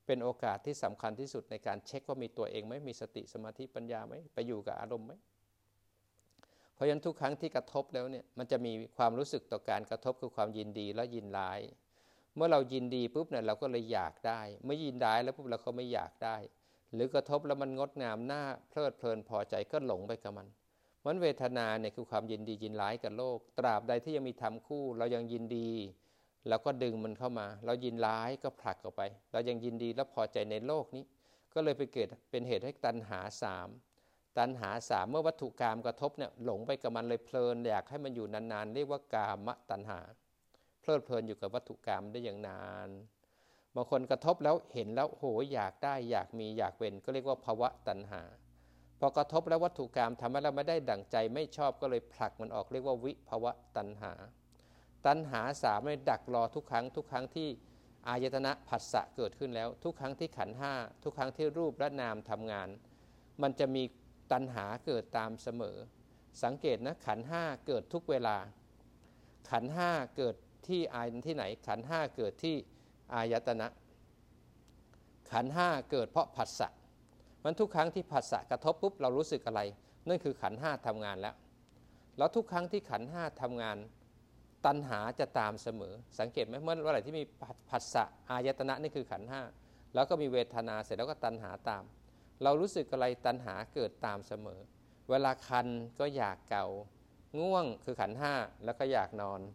เป็นโอกาสที่สำคัญที่สุดในการเช็คว่ามีตัวเองไหมมีสติสมาธิปัญญาไหมไปอยู่กับอารมณ์ไหมเพราะฉะนั้นทุกครั้งที่กระทบแล้วเนี่ยมันจะมีความรู้สึกต่อการกระทบคือความยินดีและยินร้ายเมื่อเรายินดีปุ๊บเนี่ยเราก็เลยอยากได้เมื่อยินร้ายแล้วปุ๊บเราก็ไม่อยากได้หรือกระทบแล้วมันงดงามน่าเพลิดเพลินพอใจก็หลงไปกับมันเวทนาเนี่ยคือความยินดียินร้ายกับโลกตราบใดที่ยังมีธรรมคู่เรายังยินดีเราก็ดึงมันเข้ามาเรายินร้ายก็ผลักออกไปเรายังยินดีและพอใจในโลกนี้ก็เลยไปเกิดเป็นเหตุให้ตัณหาสามเมื่อวัตถุกามกระทบเนี่ยหลงไปกับมันเลยเพลินอยากให้มันอยู่นานๆเรียกว่ากามตัณหาเพลิดเพลินอยู่กับวัตถุกามได้อย่างนานบางคนกระทบแล้วเห็นแล้วโหอยากได้อยากมีอยากเป็นก็เรียกว่าภวะตัณหาพอกระทบแล้ววัตถุกามทำให้เราไม่ได้ดั่งใจไม่ชอบก็เลยผลักมันออกเรียกว่าวิภวะตัณหาสามเนี่ยดักรอทุกครั้งที่อายตนะผัสสะเกิดขึ้นแล้วทุกครั้งที่ขันธ์ห้าทุกครั้งที่รูปและนามทำงานมันจะมีตัณหาเกิดตามเสมอสังเกตนะขันธ์ห้าเกิดทุกเวลาขันธ์ห้าเกิดที่ไหนขันธ์ห้าเกิดที่อายตนะขันธ์ห้าเกิดเพราะผัสสะมันทุกครั้งที่ผัสสะกระทบปุ๊บเรารู้สึกอะไรนั่นคือขันธ์ห้าทำงานแล้วทุกครั้งที่ขันธ์ห้าทำงานตัณหาจะตามเสมอสังเกตไหมเมื่อไหร่ที่มีผัสสะอายตนะนี่คือขันธ์ห้าแล้วก็มีเวทนาเสร็จแล้วก็ตัณหาตามเรารู้สึกอะไรตัณหาเกิดตามเสมอเวลาคันก็อยากเกาง่วงคือขันธ์ห้าแล้วก็อยากนอน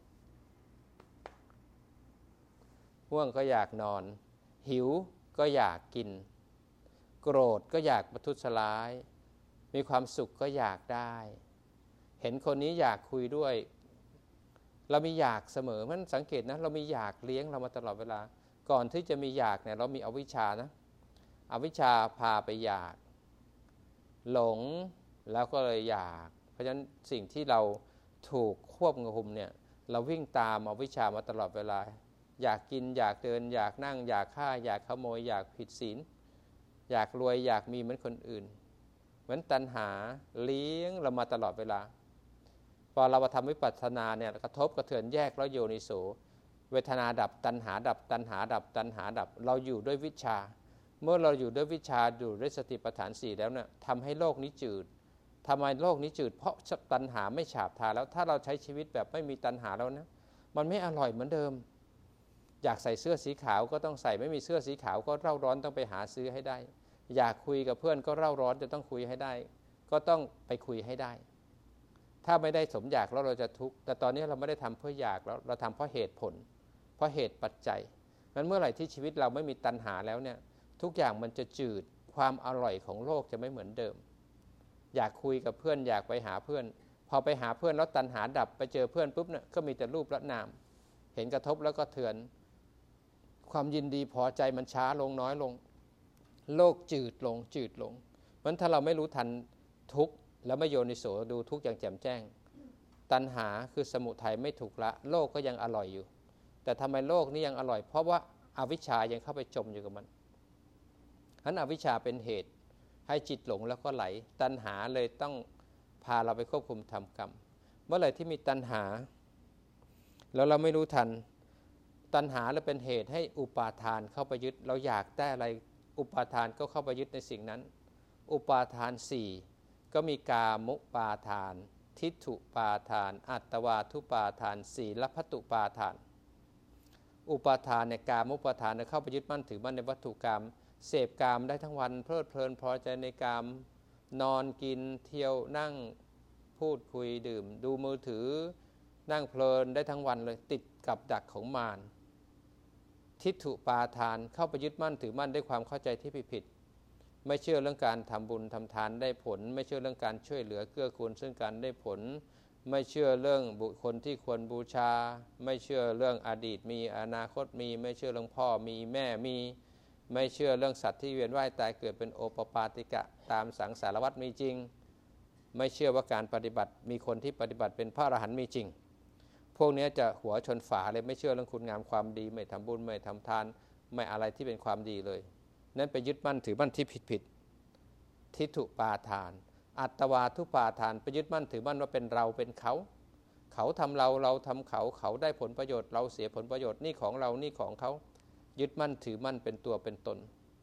ง่วงก็อยากนอนหิวก็อยากกินโกรธก็อยากประทุษร้ายมีความสุขก็อยากได้เห็นคนนี้อยากคุยด้วยเรามีอยากเสมอมันสังเกตนะเรามีอยากเลี้ยงเรามาตลอดเวลาก่อนที่จะมีอยากเนี่ยเรามีอวิชชานะอวิชชาพาไปอยากหลงแล้วก็เลยอยากเพราะฉะนั้นสิ่งที่เราถูกควบคุมเนี่ยเราวิ่งตามอวิชชามาตลอดเวลาอยากกินอยากเดินอยากนั่งอยากฆ่าอยากขโมยอยากผิดศีลอยากรวยอยากมีเหมือนคนอื่นเหมือนตัณหาเลี้ยงเรามาตลอดเวลาพอเราทำวิปัสสนาเนี่ยกระทบกระเทือนแยกแล้วโยนิโสเวทนาดับตัณหาดับตัณหาดับตัณหาดับเราอยู่ด้วยวิชาเมื่อเราอยู่ด้วยวิชาอยู่ด้วยสติปัฏฐานสี่แล้วเนี่ยทำให้โลกนี้จืดทำไมโลกนี้จืดเพราะตัณหาไม่ฉาบทาแล้วถ้าเราใช้ชีวิตแบบไม่มีตัณหาแล้วนะมันไม่อร่อยเหมือนเดิมอยากใส่เสื้อสีขาวก็ต้องใส่ไม่มีเสื้อสีขาวก็เร่าร้อนต้องไปหาซื้อให้ได้อยากคุยกับเพื่อนก็เร่าร้อนจะต้องคุยให้ได้ก็ต้องไปคุยให้ได้ถ้าไม่ได้สมอยากแล้วเราจะทุกข์แต่ตอนนี้เราไม่ได้ทำเพื่ออยากแล้วเราทำเพราะเหตุผลเพราะเหตุปัจจัยนั้นเมื่อไหร่ที่ชีวิตเราไม่มีตัณหาแล้วเนี่ยทุกอย่างมันจะจืดความอร่อยของโลกจะไม่เหมือนเดิมอยากคุยกับเพื่อนอยากไปหาเพื่อนพอไปหาเพื่อนแล้วตัณหาดับไปเจอเพื่อนปุ๊บเนี่ยก็มีแต่รูปและนามเห็นกระทบแล้วก็เถื่อนความยินดีพอใจมันช้าลงน้อยลงโลกจืดลงเพราะถ้าเราไม่รู้ทันทุกข์แล้วไม่โยนิโสดูทุกข์อย่างแจ่มแจ้งตัณหาคือสมุทัยไม่ถูกละโลกก็ยังอร่อยอยู่แต่ทำไมโลกนี้ยังอร่อยเพราะว่าอวิชชายังเข้าไปจมอยู่กับมันฉะนั้นอวิชชาเป็นเหตุให้จิตหลงแล้วก็ไหลตัณหาเลยต้องพาเราไปควบคุมทำกรรมเมื่อไหร่ที่มีตัณหาแล้วเราไม่รู้ทันตัณหาเลยเป็นเหตุให้อุปาทานเข้าไปยึดเราอยากได้อะไรอุปาทานก็เข้าไปยึดในสิ่งนั้นอุปาทานสี่ก็มีกามุปาทานทิฏฐุปาทานอัตตวาทุปาทานศีลพัตตุปาทานอุปาทานในกามุปาทานเข้าไปยึดมั่นถือมั่นในวัตถุกรรมเสพกามได้ทั้งวันเพลิดเพลินพอใจในกามนอนกินเที่ยวนั่งพูดคุยดื่มดูมือถือนั่งเพลินได้ทั้งวันเลยติดกับดักของมารทิฏฐุปาทานเข้าไปยึดมั่นถือมั่นด้วยความเข้าใจที่ผิดไม่เชื่อเรื่องการทำบุญทำทานได้ผลไม่เชื่อเรื่องการช่วยเหลือเกื้อกูลซึ่งกันได้ผลไม่เชื่อเรื่องบุคคลที่ควรบูชาไม่เชื่อเรื่องอดีตมีอนาคตมีไม่เชื่อเรื่องพ่อมีแม่มีไม่เชื่อเรื่องสัตว์ที่เวียนว่ายตายเกิดเป็นโอปปาติกะตามสังสารวัฏมีจริงไม่เชื่อว่าการปฏิบัติมีคนที่ปฏิบัติเป็นพระอรหันต์มีจริงพวกนี้จะหัวชนฝาเลยไม่เชื่อเรื่องคุณงามความดีไม่ทำบุญไม่ทำทานไม่อะไรที่เป็นความดีเลยนั่นไปยึดมั่นถือมั่นที่ผิดทิฏฐุปาทานอัตตวาทุปาทานไปยึดมั่นถือมั่นว่าเป็นเราเป็นเขาทำเราเราทำเขาได้ผลประโยชน์เราเสียผลประโยชน์นี่ของเรานี่ของเขายึดมั่นถือมั่นเป็นตัวเป็นตน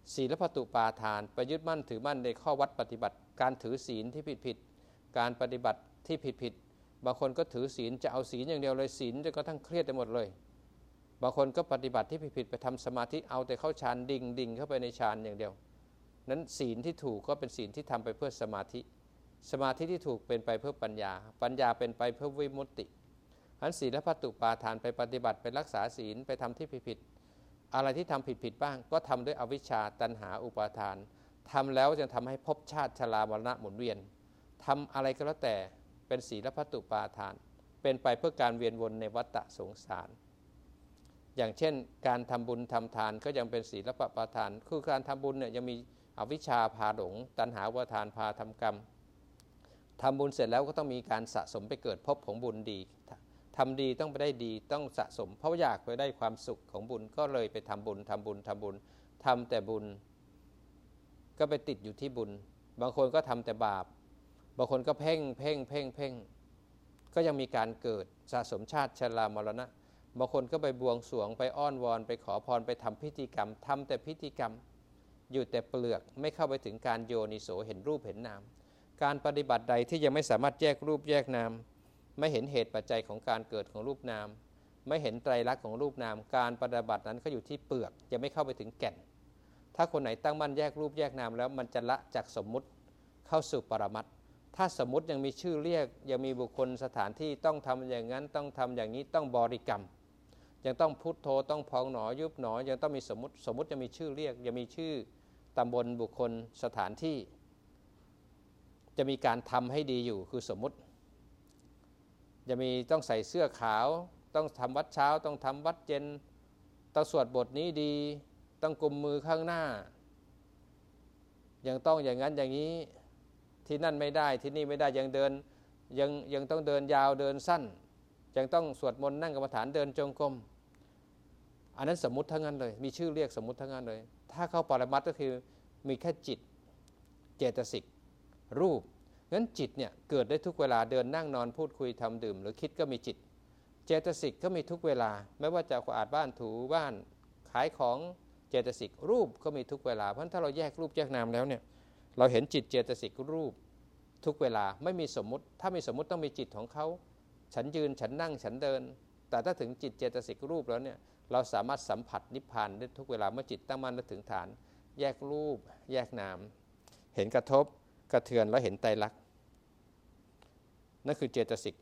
ศีลพัตตุปาทานไปยึดมั่นถือมั่นในข้อวัดปฏิบัติการถือศีลที่ผิดการปฏิบัติที่ผิดบางคนก็ถือศีลจะเอาศีลอย่างเดียวเลยศีลจนกระทั่งเครียดไปหมดเลยบางคนก็ปฏิบัติที่ผิดไปทำสมาธิเอาแต่เข้าฌานดิ่งเข้าไปในฌานอย่างเดียวนั้นศีลที่ถูกก็เป็นศีลที่ทำไปเพื่อสมาธิที่ถูกเป็นไปเพื่อปัญญาเป็นไปเพื่อวิมุตติอันศีลพัตตุปาทานไปปฏิบัติไปรักษาศีลไปทำที่ผิดอะไรที่ทำผิดบ้างก็ทำด้วยอวิชชาตัณหาอุปาทานทำแล้วจะทำให้ภพชาติชรามรณะหมุนเวียนทำอะไรก็แล้วแต่เป็นศีลพัตตุปาทานเป็นไปเพื่อการเวียนวนในวัฏสงสารอย่างเช่นการทำบุญทำทานก็ยังเป็นศีลปาทานคือการทำบุญเนี่ยยังมีอวิชชาพาหลงตัณหาอุปาทานพาทำกรรมทำบุญเสร็จแล้วก็ต้องมีการสะสมไปเกิดภพของบุญดีทำดีต้องไปได้ดีต้องสะสมเพราะอยากไปได้ความสุขของบุญก็เลยไปทำบุญทำแต่บุญก็ไปติดอยู่ที่บุญบางคนก็ทำแต่บาปบางคนก็เพ่งก็ยังมีการเกิดสะสมชาติชรามรณะบางคนก็ไปบวงสรวงไปอ้อนวอนไปขอพรไปทำพิธีกรรมทำแต่พิธีกรรมอยู่แต่เปลือกไม่เข้าไปถึงการโยนิโสเห็นรูปเห็นนามการปฏิบัติใดที่ยังไม่สามารถแยกรูปแยกนามไม่เห็นเหตุปัจจัยของการเกิดของรูปนามไม่เห็นไตรลักษณ์ของรูปนามการปฏิบัตินั้นก็อยู่ที่เปลือกยังไม่เข้าไปถึงแก่นถ้าคนไหนตั้งมั่นแยกรูปแยกนามแล้วมันจะละจากสมมุติเข้าสู่ปรมัตถ์ถ้าสมมุติยังมีชื่อเรียกยังมีบุคคลสถานที่ต้องทำอย่างนั้นต้องทำอย่างนี้ต้องบริกรรมยังต้องพุทโธต้องพองหนอยุบหนอยังต้องมีสมมุติยังมีชื่อเรียกยังมีชื่อตำบลบุคคลสถานที่จะมีการทำให้ดีอยู่คือสมมุติจะมีต้องใส่เสื้อขาวต้องทำวัดเช้าต้องทำวัดเย็นต้องสวดบทนี้ดีต้องกุมมือข้างหน้ายังต้องอย่างนั้นอย่างนี้ที่นั่นไม่ได้ที่นี่ไม่ได้ยังเดินยังต้องเดินยาวเดินสั้นยังต้องสวดมนต์นั่งกรรมฐานเดินจงกรมอันนั้นสมมุติทั้งนั้นเลยมีชื่อเรียกสมมุติทั้งนั้นเลยถ้าเข้าปรมัตถ์ก็คือมีแค่จิตเจตสิกรูปงั้นจิตเนี่ยเกิดได้ทุกเวลาเดินนั่งนอนพูดคุยทำดื่มหรือคิดก็มีจิตเจตสิกก็มีทุกเวลาไม่ว่าจะกวาดบ้านถูบ้านขายของเจตสิกรูปก็มีทุกเวลาเพราะถ้าเราแยกรูปแยกนามแล้วเนี่ยเราเห็นจิตเจตสิกรูปทุกเวลาไม่มีสมมุติถ้ามีสมมุติต้องมีจิตของเขาฉันยืนฉันนั่งฉันเดินแต่ถ้าถึงจิตเจตสิกรูปแล้วเนี่ยเราสามารถสัมผัสนิพพานได้ทุกเวลาเมื่อจิตตั้งมั่นและถึงฐานแยกรูปแยกนามเห็นกระทบกระเทือนแล้วเห็นไตรลักษณ์นั่นคือเจตสิก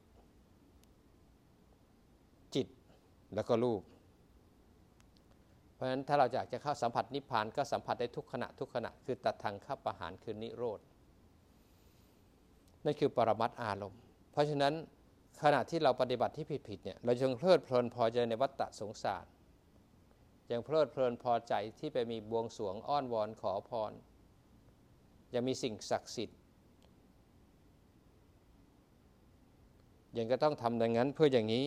จิตแล้วก็รูปเพราะฉะนั้นถ้าเราอยากจะเข้าสัมผัสนิพพานก็สัมผัสได้ทุกขณะคือตัดทางข้าปหานคือนิโรธนั่นคือปรมัตถ์อารมณ์เพราะฉะนั้นขณะที่เราปฏิบัติที่ผิดเนี่ยเราจึงเพลิดเพลินพอใจในวัฏสงสารยังเพลิดเพลินพอใจที่ไปมีบวงสรวงอ้อนวอนขอพรยังมีสิ่งศักดิ์สิทธิ์ยังก็ต้องทำอย่างนั้นเพื่ออย่างนี้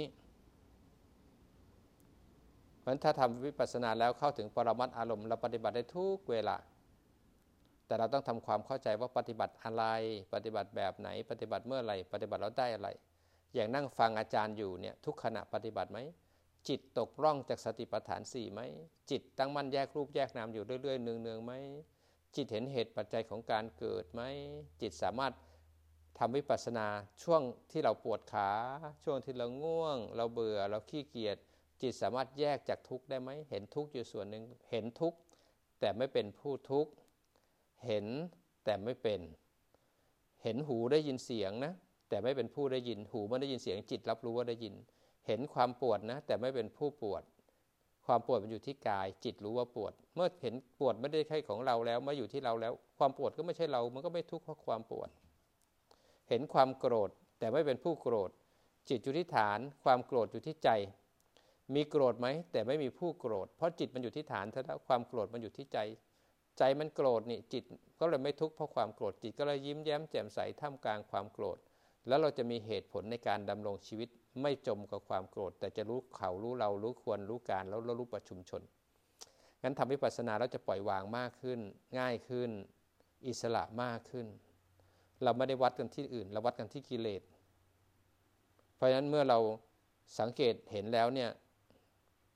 เพราะฉะนั้นถ้าทำวิปัสสนาแล้วเข้าถึงปรมัตถ์อารมณ์เราปฏิบัติได้ทุกเวลาแต่เราต้องทำความเข้าใจว่าปฏิบัติอะไรปฏิบัติแบบไหนปฏิบัติเมื่อไหร่ปฏิบัติแล้วได้อะไรอย่างนั่งฟังอาจารย์อยู่เนี่ยทุกขณะปฏิบัติไหมจิตตกร่องจากสติปัฏฐาน4ไหมจิตตั้งมั่นแยกรูปแยกนามอยู่เรื่อยๆเนืองๆไหมจิตเห็นเหตุปัจจัยของการเกิดไหมจิตสามารถทำวิปัสสนาช่วงที่เราปวดขาช่วงที่เราง่วงเราเบื่อเราขี้เกียจจิตสามารถแยกจากทุกข์ได้ไหมเห็นทุกข์อยู่ส่วนหนึ่งเห็นทุกข์แต่ไม่เป็นผู้ทุกข์เห็นแต่ไม่เป็นเห็นหูได้ยินเสียงนะแต่ไม่เป็นผู้ได้ยินหูมันได้ยินเสียงจิตรับรู้ว่าได้ยินเห็นความปวดนะแต่ไม่เป็นผู้ปวดความปวดมันอยู่ที่กายจิตรู้ว่าปวดเมื่อเห็นปวดไม่ได้ใช่ของเราแล้วมาอยู่ที่เราแล้วความปวดก็ไม่ใช่เรามันก็ไม่ทุกข์เพราะความปวดเห็นความโกรธแต่ไม่เป็นผู้โกรธจิตอยู่ที่ฐานความโกรธอยู่ที่ใจมีโกรธไหมแต่ไม่มีผู้โกรธเพราะจิตมันอยู่ที่ฐานแล้วความโกรธมันอยู่ที่ใจใจมันโกรธนี่จิตก็เลยไม่ทุกข์เพราะความโกรธจิตก็เลยยิ้มแย้มแจ่มใสท่ามกลางความโกรธแล้วเราจะมีเหตุผลในการดำรงชีวิตไม่จมกับความโกรธแต่จะรู้เขารู้เรารู้ควรรู้การแล้วรู้ประชุมชนงั้นทำวิปัสสนาแล้วจะปล่อยวางมากขึ้นง่ายขึ้นอิสระมากขึ้นเราไม่ได้วัดกันที่อื่นเราวัดกันที่กิเลสเพราะฉะนั้นเมื่อเราสังเกตเห็นแล้วเนี่ย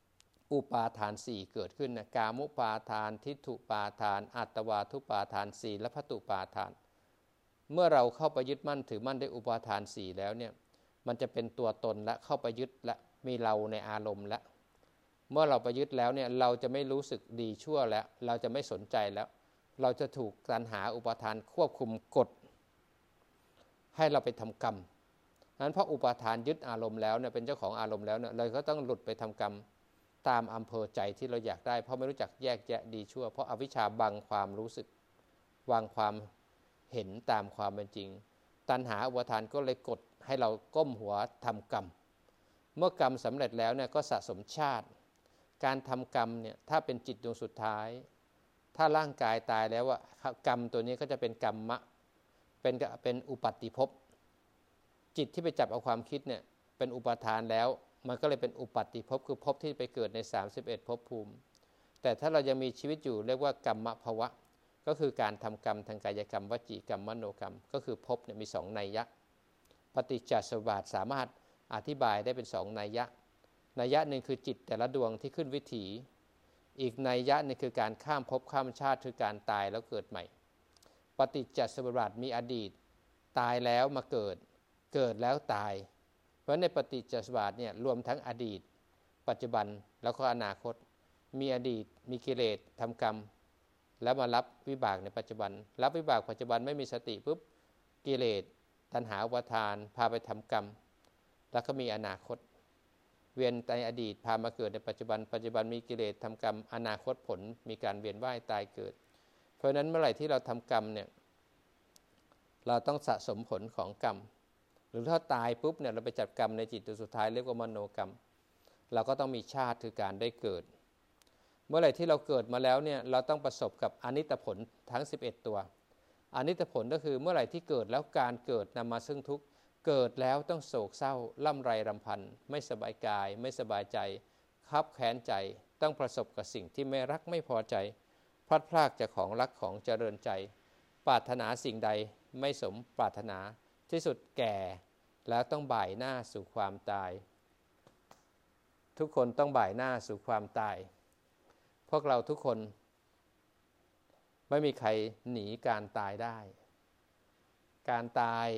อุปาทานสี่เกิดขึ้นนะกามุปาทานทิฏฐุปาทานอัตวาทุปาทานสี่และพัตตุปาทานเมื่อเราเข้าไปยึดมั่นถือมั่นได้อุปาทานสี่แล้วเนี่ยมันจะเป็นตัวตนและเข้าไปยึดและมีเราในอารมณ์และเมื่อเราไปยึดแล้วเนี่ยเราจะไม่รู้สึกดีชั่วแล้วเราจะไม่สนใจแล้วเราจะถูกตัณหาอุปาทานควบคุมกดให้เราไปทำกรรมนั้นเพราะอุปาทานยึดอารมณ์แล้วเนี่ยเป็นเจ้าของอารมณ์แล้วเนี่ยเราก็ต้องหลุดไปทำกรรมตามอำเภอใจที่เราอยากได้เพราะไม่รู้จักแยกแยะดีชั่วเพราะอวิชชาบังความรู้สึกวางความเห็นตามความเป็นจริงตัณหาอุปาทานก็เลยกดให้เราก้มหัวทำกรรมเมื่อกรรมสำเร็จแล้วเนี่ยก็สะสมชาติการทำกรรมเนี่ยถ้าเป็นจิตดวงสุดท้ายถ้าร่างกายตายแล้วว่ากรรมตัวนี้ก็จะเป็นกรรมะเป็นอุปัตติภพจิตที่ไปจับเอาความคิดเนี่ยเป็นอุปาทานแล้วมันก็เลยเป็นอุปัตติภพคือภพที่ไปเกิดใน31ภพภูมิแต่ถ้าเรายังมีชีวิตอยู่เรียกว่ากรรมภวะก็คือการทำกรรมทางกายกรรมวจีกรรมมโนกรรมก็คือภพเนี่ยมี2นัยยะปฏิจจสมุปบาทสามารถอธิบายได้เป็น2นัยยะนัยยะหนึ่งคือจิตแต่ละดวงที่ขึ้นวิถีอีกนัยยะนึงคือการข้ามภพข้ามชาติคือการตายแล้วเกิดใหม่ปฏิจจสมุปบาทมีอดีตตายแล้วมาเกิดแล้วตายเพราะในปฏิจจสมุปบาทเนี่ยรวมทั้งอดีตปัจจุบันแล้วก็อนาคตมีอดีตมีกิเลสทำกรรมแล้วมารับวิบากในปัจจุบันรับวิบากปัจจุบันไม่มีสติปุ๊บกิเลสตัณหาอุปาทานพาไปทำกรรมแล้วก็มีอนาคตเวียนในอดีตพามาเกิดในปัจจุบันมีกิเลสทำกรรมอนาคตผลมีการเวียนว่ายตายเกิดเพราะฉะนั้นเมื่อไหร่ที่เราทำกรรมเนี่ยเราต้องสะสมผลของกรรมหรือถ้าตายปุ๊บเนี่ยเราไปจัดกรรมในจิตตัวสุดท้ายเรียกว่ามโนกรรมเราก็ต้องมีชาติคือการได้เกิดเมื่อไหร่ที่เราเกิดมาแล้วเนี่ยเราต้องประสบกับอนิจจผลทั้ง11ตัวอนิจจผลก็คือเมื่อไหร่ที่เกิดแล้วการเกิดนำมาซึ่งทุกข์เกิดแล้วต้องโศกเศร้าล่ำไรรำพันไม่สบายกายไม่สบายใจคับแค้นใจต้องประสบกับสิ่งที่ไม่รักไม่พอใจพลัดพรากจากของรักของเจริญใจปรารถนาสิ่งใดไม่สมปรารถนาที่สุดแก่แล้วต้องบ่ายหน้าสู่ความตายทุกคนต้องบ่ายหน้าสู่ความตายพวกเราทุกคนไม่มีใครหนีการตายได้การตาย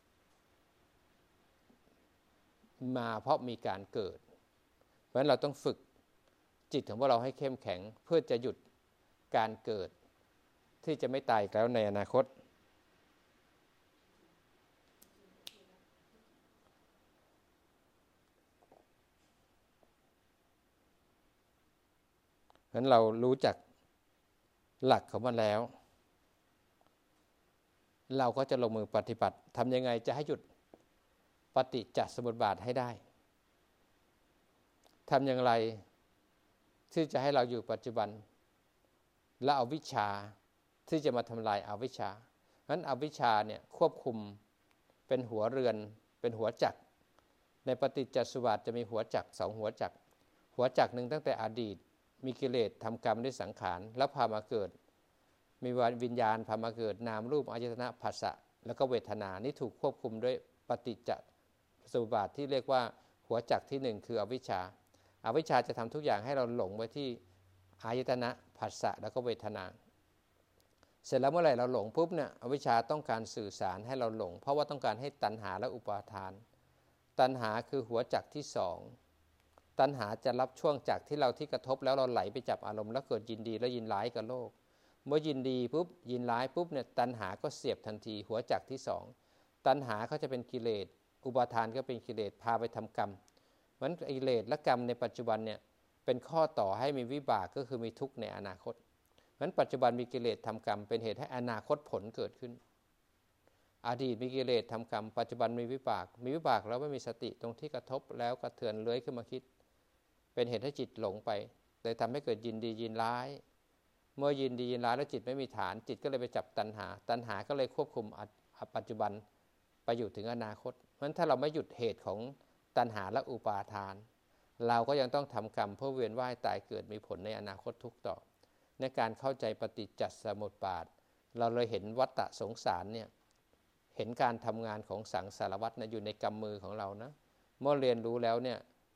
มาเพราะมีการเกิดเพราะฉะนั้นเราต้องฝึกจิตของพวกเราให้เข้มแข็งเพื่อจะหยุดการเกิดที่จะไม่ตายแล้วในอนาคตเพราะฉะนั้นเรารู้จักหลักของมันแล้วเราก็จะลงมือปฏิบัติทำยังไงจะให้หยุดปฏิจจสมุปบาทให้ได้ทำอย่างไรที่จะให้เราอยู่ปัจจุบันและเอาวิชาที่จะมาทำลายอวิชชาเพราะฉะนั้นอวิชชาเนี่ยควบคุมเป็นหัวเรือนเป็นหัวจักรในปฏิจจสมุปบาทจะมีหัวจักร2หัวจักรหนึ่งตั้งแต่อดีตมีกิเลสทำกรรมด้วยสังขารแล้วพามาเกิดมีวิญญาณพามาเกิดนามรูปอายตนะผัสสะแล้วก็เวทนานี่ถูกควบคุมด้วยปฏิจจสมุปบาทที่เรียกว่าหัวจักรที่1คืออวิชชาอวิชชาจะทำทุกอย่างให้เราหลงไว้ที่อายตนะผัสสะแล้วก็เวทนาเสร็จแล้วเมื่อไหร่เราหลงปุ๊บเนี่ยอวิชชาต้องการสื่อสารให้เราหลงเพราะว่าต้องการให้ตัณหาและอุปาทานตัณหาคือหัวจักรที่2ตัณหาจะรับช่วงจากที่เราที่กระทบแล้วเราไหลไปจับอารมณ์แล้วเกิดยินดีและยินร้ายกับโลกเมื่อยินดีปุ๊บยินร้ายปุ๊บเนี่ยตัณหาก็เสียบทันทีหัวจักรที่2ตัณหาเขาจะเป็นกิเลสอุปาทานก็เป็นกิเลสพาไปทำกรรมมันกิเลสและกรรมในปัจจุบันเนี่ยเป็นข้อต่อให้มีวิบากก็คือมีทุกข์ในอนาคตมันปัจจุบันมีกิเลสทำกรรมเป็นเหตุให้อนาคตผลเกิดขึ้นอดีตมีกิเลสทำกรรมปัจจุบันมีวิบากแล้วไม่มีสติตรงที่กระทบแล้วกระเทือนเลื้อยขึ้นมาคิดเป็นเหตุให้จิตหลงไปเลยทำให้เกิดยินดียินร้ายเมื่อยินดียินร้ายแล้วจิตไม่มีฐานจิตก็เลยไปจับตัณหาก็เลยควบคุมปัจจุบันไปอยู่ถึงอนาคตเพราะฉะนั้นถ้าเราไม่หยุดเหตุของตัณหาและอุปาทานเราก็ยังต้องทำกรรมเพื่อเวียนว่ายตายเกิดมีผลในอนาคตทุกต่อในการเข้าใจปฏิจจสมุปบาทเราเลยเห็นวัฏฏะสงสารเนี่ยเห็นการทำงานของสังสารวัฏนะอยู่ในกำมือของเรานะเมื่อเรียนรู้แล้วเนี่ย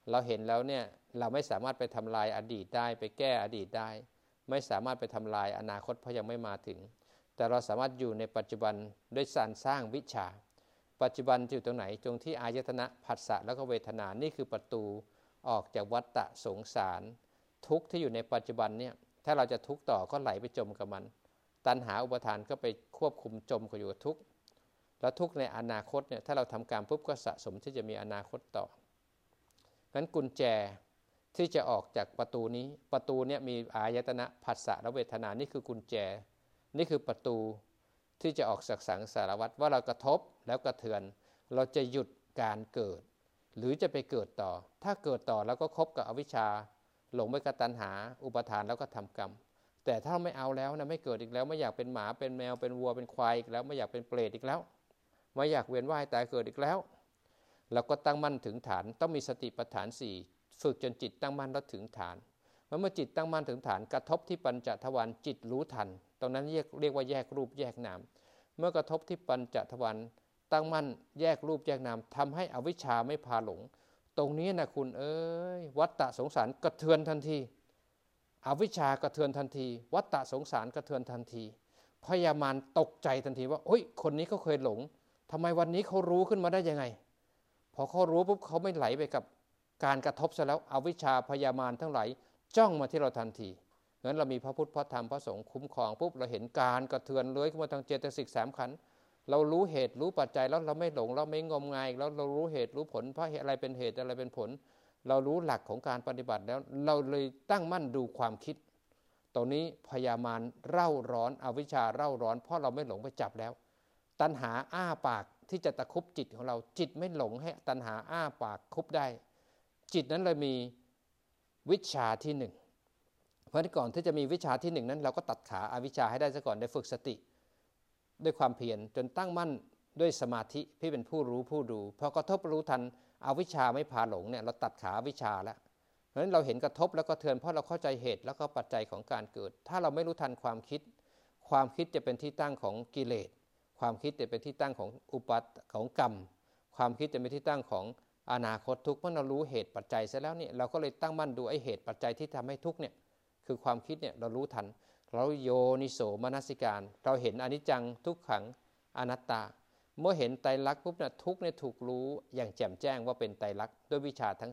เราเห็นแล้วเนี่ยเราไม่สามารถไปทำลายอดีตได้ไปแก้อดีตได้ไม่สามารถไปทำลายอนาคตเพราะยังไม่มาถึงแต่เราสามารถอยู่ในปัจจุบันด้วยการสร้างวิชาปัจจุบันอยู่ตรงไหนตรงที่อายตนะผัสสะแล้วก็เวทนานี่คือประตูออกจากวัฏฏะสงสารทุกข์ที่อยู่ในปัจจุบันเนี่ยถ้าเราจะทุกข์ต่อก็ไหลไปจมกับมันตัณหาอุปทานก็ไปควบคุมจมกับอยู่กับทุกข์แล้วทุกข์ในอนาคตเนี่ยถ้าเราทำการปุ๊บก็สะสมที่จะมีอนาคตต่องั้นกุญแจที่จะออกจากประตูนี้ประตูเนี่ยมีอายตนะผัสสะและเวทนานี่คือกุญแจนี่คือประตูที่จะออกจากสังสารวัฏว่าเรากระทบแล้วกระเทือนเราจะหยุดการเกิดหรือจะไปเกิดต่อถ้าเกิดต่อแล้วก็คบกับอวิชชาหลงไปกับตัณหาอุปทานแล้วก็ทำกรรมแต่ถ้าไม่เอาแล้วนะไม่เกิดอีกแล้วไม่อยากเป็นหมาเป็นแมวเป็นวัวเป็นควายอีกแล้วไม่อยากเป็นเปรตอีกแล้วไม่อยากเวียนว่ายตายเกิดอีกแล้วเราก็ตั้งมั่นถึงฐานต้องมีสติปัฏฐาน4ฝึกจนจิตตั้งมั่นแล้วถึงฐานเมื่อจิตตั้งมั่นถึงฐานกระทบที่ปัญจทวารจิตรู้ทันตรงนั้นเรียกว่าแยกรูปแยกนามเมื่อกระทบที่ปัญจทวารตั้งมั่นแยกรูปแยกนามทำให้อวิชชาไม่พาหลงตรงนี้นะคุณวัฏฏะสงสารกระเทือนทันทีอวิชชากระเทือนทันทีวัฏฏะสงสารกระเทือนทันทีพยามารตกใจทันทีว่าโอ้ยคนนี้เขาเคยหลงทำไมวันนี้เขารู้ขึ้นมาได้ยังไงพอเขารู้ปุ๊บเขาไม่ไหลไปกับการกระทบซะแล้วอวิชชาพยามารทั้งหลายจ้องมาที่เราทันทีงั้นเรามีพระพุทธพระธรรมพระสงฆ์คุ้มครองปุ๊บเราเห็นการกระเทือนเลื้อยขึ้นมาทางเจตสิก3ขันธ์เรารู้เหตุรู้ปัจจัยแล้วเราไม่หลงเราไม่งมงายแล้วเรารู้เหตุรู้ผลเพราะอะไรเป็นเหตุอะไรเป็นผลเรารู้หลักของการปฏิบัติแล้วเราเลยตั้งมั่นดูความคิดตรงนี้พยามารเร่าร้อนอวิชชาเร่าร้อนเพราะเราไม่หลงไปจับแล้วตัณหาอ้าปากที่จะตะคุบจิตของเราจิตไม่หลงให้ตัณหาอ้าปากคุบได้จิตนั้นเลยมีวิชาที่1เพราะก่อนที่จะมีวิชาที่1นั้นเราก็ตัดขาอวิชชาให้ได้ซะก่อนได้ฝึกสติด้วยความเพียรจนตั้งมั่นด้วยสมาธิที่เป็นผู้รู้ผู้ดูพอกระทบรู้ทันอวิชชาไม่พาหลงเนี่ยเราตัดขาอวิชชาแล้วเพราะฉะนั้นเราเห็นกระทบแล้วก็เทือนเพราะเราเข้าใจเหตุแล้วก็ปัจจัยของการเกิดถ้าเราไม่รู้ทันความคิดจะเป็นที่ตั้งของกิเลสความคิดจะเป็นที่ตั้งของของกรรมความคิดจะเป็นที่ตั้งของอนาคตทุกข์เมื่อเรารู้เหตุปัจจัยเสร็จแล้วเนี่ยเราก็เลยตั้งมั่นดูไอ้เหตุปัจจัยที่ทำให้ทุกข์เนี่ยคือความคิดเนี่ยเรารู้ทันเราโยนิโสมนสิการเราเห็นอนิจจังทุกขังอนัตตาเมื่อเห็นไตรลักษณ์ปุ๊บเนี่ยทุกข์เนี่ยถูกรู้อย่างแจ่มแจ้งว่าเป็นไตรลักษณ์ด้วยวิชาทั้ง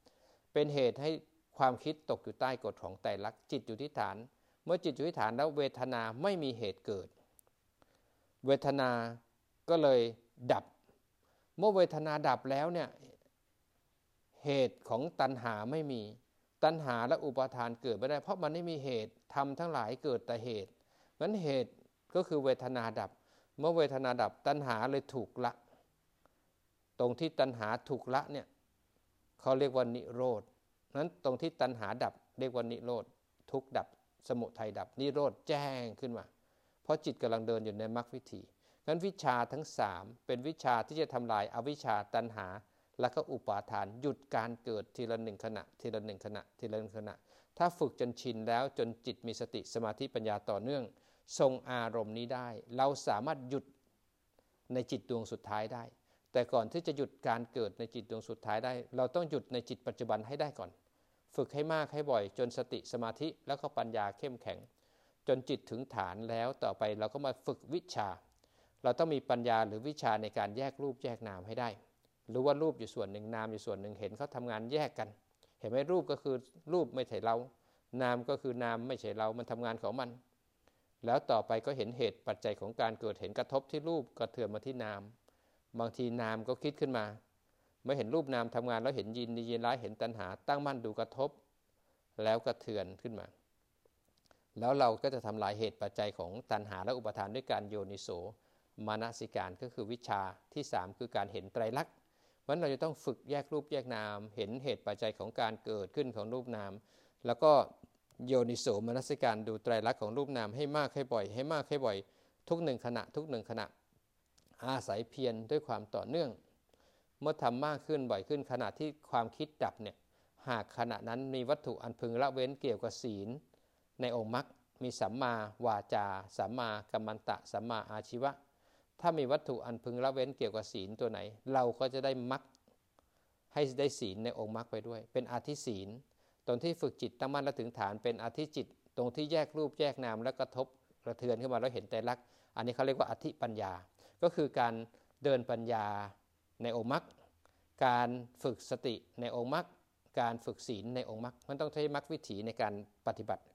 3เป็นเหตุให้ความคิดตกอยู่ใต้กฎของไตรลักษณ์จิตอยู่ที่ฐานเมื่อจิตอยู่ที่ฐานแล้วเวทนาไม่มีเหตุเกิดเวทนาก็เลยดับเมื่อเวทนาดับแล้วเนี่ยเหตุของตัณหาไม่มีตัณหาและอุปาทานเกิดไม่ได้เพราะมันไม่มีเหตุทำทั้งหลายเกิดแต่เหตุงั้นเหตุก็คือเวทนาดับเมื่อเวทนาดับตัณหาเลยถูกละตรงที่ตัณหาถูกละเนี่ยเขาเรียกว่านิโรธนั้นตรงที่ตัณหาดับเรียกว่านิโรธทุกข์ดับสมุทัยดับนิโรธแจ้งขึ้นมาเพราะจิตกำลังเดินอยู่ในมรรควิถีงั้นวิชาทั้ง3เป็นวิชาที่จะทำลายอวิชชาตัณหาและก็อุปาทานหยุดการเกิดทีละ1ขณะทีละ1ขณะทีละ1ขณะถ้าฝึกจนชินแล้วจนจิตมีสติสมาธิปัญญาต่อเนื่องทรงอารมณ์นี้ได้เราสามารถหยุดในจิตดวงสุดท้ายได้แต่ก่อนที่จะหยุดการเกิดในจิตดวงสุดท้ายได้เราต้องหยุดในจิตปัจจุบันให้ได้ก่อนฝึกให้มากให้บ่อยจนสติสมาธิแล้วก็ปัญญาเข้มแข็งจนจิตถึงฐานแล้วต่อไปเราก็มาฝึกวิชาเราต้องมีปัญญาหรือวิชาในการแยกรูปแยกนามให้ได้รู้ว่ารูปอยู่ส่วนหนึ่งนามอยู่ส่วนหนึ่งเห็นเขาทำงานแยกกันเห็นไหมรูปก็คือรูปไม่ใช่เรานามก็คือนามไม่ใช่เรามันทำงานของมันแล้วต่อไปก็เห็นเหตุปัจจัยของการเกิดเห็นกระทบที่รูปกระเทือนมาที่นามบางทีนามก็คิดขึ้นมาเมื่อเห็นรูปนามทำงานแล้วเห็นยินดียินร้ายเห็นตัณหาตั้งมั่นดูกระทบแล้วกระเทือนขึ้นมาแล้วเราก็จะทำลายเหตุปัจจัยของตัณหาและอุปาทานด้วยการโยนิโสมนสิการก็คือวิชาที่3คือการเห็นไตรลักษณ์เพราะฉะนั้นเราจะต้องฝึกแยกรูปแยกนามเห็นเหตุปัจจัยของการเกิดขึ้นของรูปนามแล้วก็โยนิโสมนสิการดูไตรลักษณ์ของรูปนามให้มากให้บ่อยให้มากให้บ่อยทุก1ขณะทุก1ขณะอาศัยเพียรด้วยความต่อเนื่องเมื่อทำมากขึ้นบ่อยขึ้นขณะที่ความคิดดับเนี่ยหากขณะนั้นมีวัตถุอันพึงละเว้นเกี่ยวกับศีลในองค์มรรคมีสัมมาวาจาสัมมากัมมันตะสัมมาอาชีวะถ้ามีวัตถุอันพึงละเว้นเกี่ยวกับศีลตัวไหนเราก็จะได้มรรคให้ได้ศีลในองค์มรรคไปด้วยเป็นอธิศีลตรงที่ฝึกจิตตั้งมั่นและถึงฐานเป็นอธิจิตตรงที่แยกรูปแยกนามและกระทบกระเทือนขึ้นมาแล้วเห็นไตรลักษณ์อันนี้เขาเรียกว่าอธิปัญญาก็คือการเดินปัญญาในองค์มรรคการฝึกสติในองค์มรรคการฝึกศีลในองค์มรรคมันต้องใช้มรรควิถีในการปฏิบัติ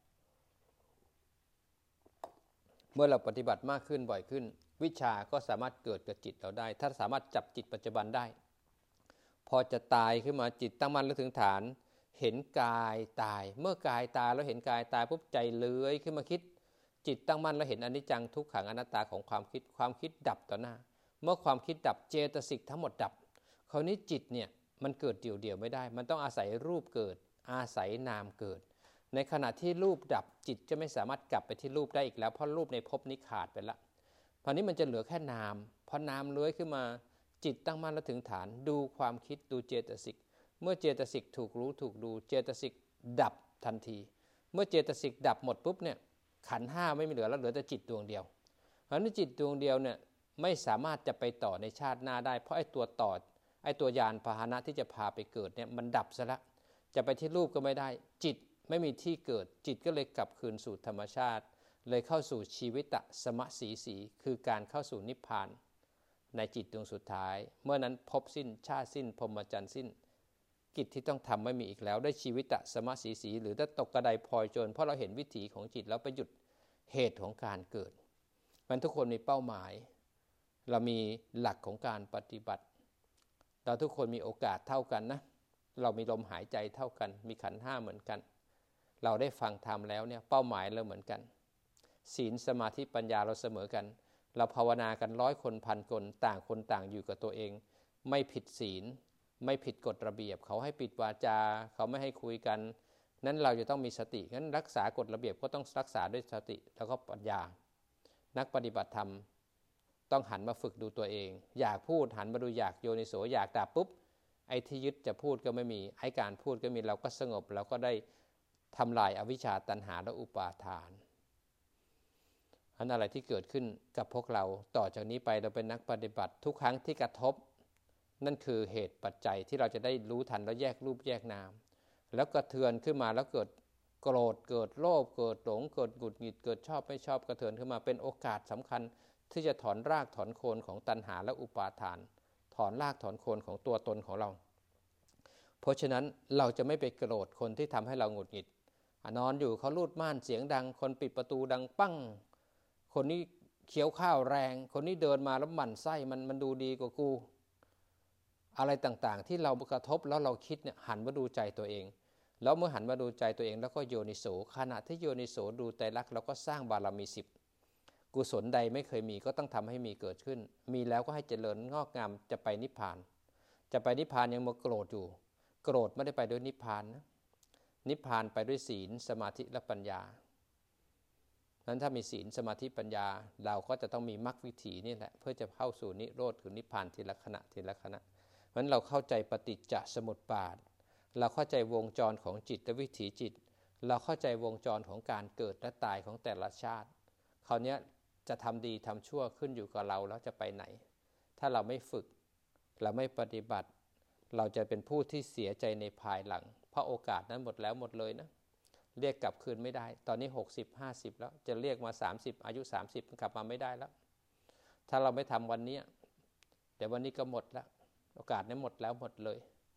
เมื่อเราปฏิบัติมากขึ้นบ่อยขึ้นวิชาก็สามารถเกิดกับจิตเราได้ถ้าสามารถจับจิตปัจจุบันได้พอจะตายขึ้นมาจิตตั้งมั่นและถึงฐานเห็นกายตายเมื่อกายตายแล้วเห็นกายตายปุ๊บใจเลื้อยขึ้นมาคิดจิตตั้งมั่นแล้วเห็นอนิจจังทุกขังอนัตตาของความคิดดับต่อหน้าเมื่อความคิดดับเจตสิกทั้งหมดดับคราวนี้จิตเนี่ยมันเกิดเดี่ยวๆไม่ได้มันต้องอาศัยรูปเกิดอาศัยนามเกิดในขณะที่รูปดับจิตจะไม่สามารถกลับไปที่รูปได้อีกแล้วเพราะรูปในภพนี้ขาดไปแล้วคราวนี้มันจะเหลือแค่นามพอนามเลื้อยขึ้นมาจิตตั้งมั่นและถึงฐานดูความคิดดูเจตสิกเมื่อเจตสิกถูกรู้ถูกดูเจตสิกดับทันทีเมื่อเจตสิกดับหมดปุ๊บเนี่ยขันธ์ห้าไม่มีเหลือแล้วเหลือแต่จิตดวงเดียวเพราะฉะนั้นจิตดวงเดียวเนี่ยไม่สามารถจะไปต่อในชาติหน้าได้เพราะไอ้ตัวต่อไอ้ตัวยานพาหนะที่จะพาไปเกิดเนี่ยมันดับซะละจะไปที่รูปก็ไม่ได้จิตไม่มีที่เกิดจิตก็เลยกลับคืนสู่ธรรมชาติเลยเข้าสู่ชีวิตสมสีสีคือการเข้าสู่นิพพานในจิตดวงสุดท้ายเมื่อนั้นภพสิ้นชาติสิ้นพรหมจรรย์สิ้นกิจที่ต้องทำไม่มีอีกแล้วได้ชีวิตสมสีสีหรือถ้าตกกระไดพลอยโจรเพราะเราเห็นวิถีของจิตแล้วไปหยุดเหตุของการเกิดมันทุกคนมีเป้าหมายเรามีหลักของการปฏิบัติเราทุกคนมีโอกาสเท่ากันนะเรามีลมหายใจเท่ากันมีขันธ์ห้าเหมือนกันเราได้ฟังธรรมแล้วเนี่ยเป้าหมายเราเหมือนกันศีลสมาธิปัญญาเราเสมอกันเราภาวนากัน100 คนพันคนต่างคนต่างอยู่กับตัวเองไม่ผิดศีลไม่ผิดกฎระเบียบเขาให้ปิดวาจาเขาไม่ให้คุยกันนั้นเราจะต้องมีสติงั้นรักษากฎระเบียบก็ต้องรักษาด้วยสติแล้วก็ปัญญานักปฏิบัติธรรมต้องหันมาฝึกดูตัวเองอยากพูดหันมาดูอยากโยนิโสอยากดับปุ๊บไอ้ที่ยึดจะพูดก็ไม่มีไอ้การพูดก็มีเราก็สงบเราก็ได้ทำลายอวิชชาตัณหาและอุปาทานอันอะไรที่เกิดขึ้นกับพวกเราต่อจากนี้ไปเราเป็นนักปฏิบัติทุกครั้งที่กระทบนั่นคือเหตุปัจจัยที่เราจะได้รู้ทันแล้วแยกรูปแยกนามแล้วกระเทือนขึ้นมาแล้วเกิดโกรธเกิดโลภเกิดหลงเกิดหงุดหงิดเกิดชอบไม่ชอบกระเทือนขึ้นมาเป็นโอกาสสำคัญที่จะถอนรากถอนโคนของตัณหาและอุปาทานถอนรากถอนโคนของตัวตนของเราเพราะฉะนั้นเราจะไม่ไปโกรธคนที่ทำให้เราหงุดหงิดนอนอยู่เขาลูดม่านเสียงดังคนปิดประตูดังปั้งคนนี้เคี้ยวข้าวแรงคนนี้เดินมาแล้วหมั่นไส้มันดูดีกว่ากูอะไรต่างๆที่เรากระทบแล้วเราคิดเนี่ยหันมาดูใจตัวเองแล้วเมื่อหันมาดูใจตัวเองแล้วก็โยนิโสขณะที่โยนิโสดูไตรลักษณ์เราก็สร้างบารมี10กุศลใดไม่เคยมีก็ต้องทำให้มีเกิดขึ้นมีแล้วก็ให้เจริญงอกงามจะไปนิพพานจะไปนิพพานยังมาโกรธอยู่โกรธไม่ได้ไปด้วยนิพพานนะนิพพานไปด้วยศีลสมาธิและปัญญานั้นถ้ามีศีลสมาธิปัญญาเราก็จะต้องมีมรรควิถีนี่แหละเพื่อจะเข้าสู่นิโรธคือนิพพานทีละขณะทีละขณะเพราะฉะนั้นเราเข้าใจปฏิจจสมุปบาทเราเข้าใจวงจรของจิตและวิถีจิตเราเข้าใจวงจรของการเกิดและตายของแต่ละชาติคราวนี้จะทำดีทำชั่วขึ้นอยู่กับเราแล้วจะไปไหนถ้าเราไม่ฝึกเราไม่ปฏิบัติเราจะเป็นผู้ที่เสียใจในภายหลังเพราะโอกาสนั้นหมดแล้วหมดเลยนะเรียกกลับคืนไม่ได้ตอนนี้60-50แล้วจะเรียกมา30อายุ30กลับมาไม่ได้แล้วถ้าเราไม่ทำวันนี้เดี๋ยววันนี้ก็หมดแล้วโอกาสนั้นหมดแล้วหมดเลย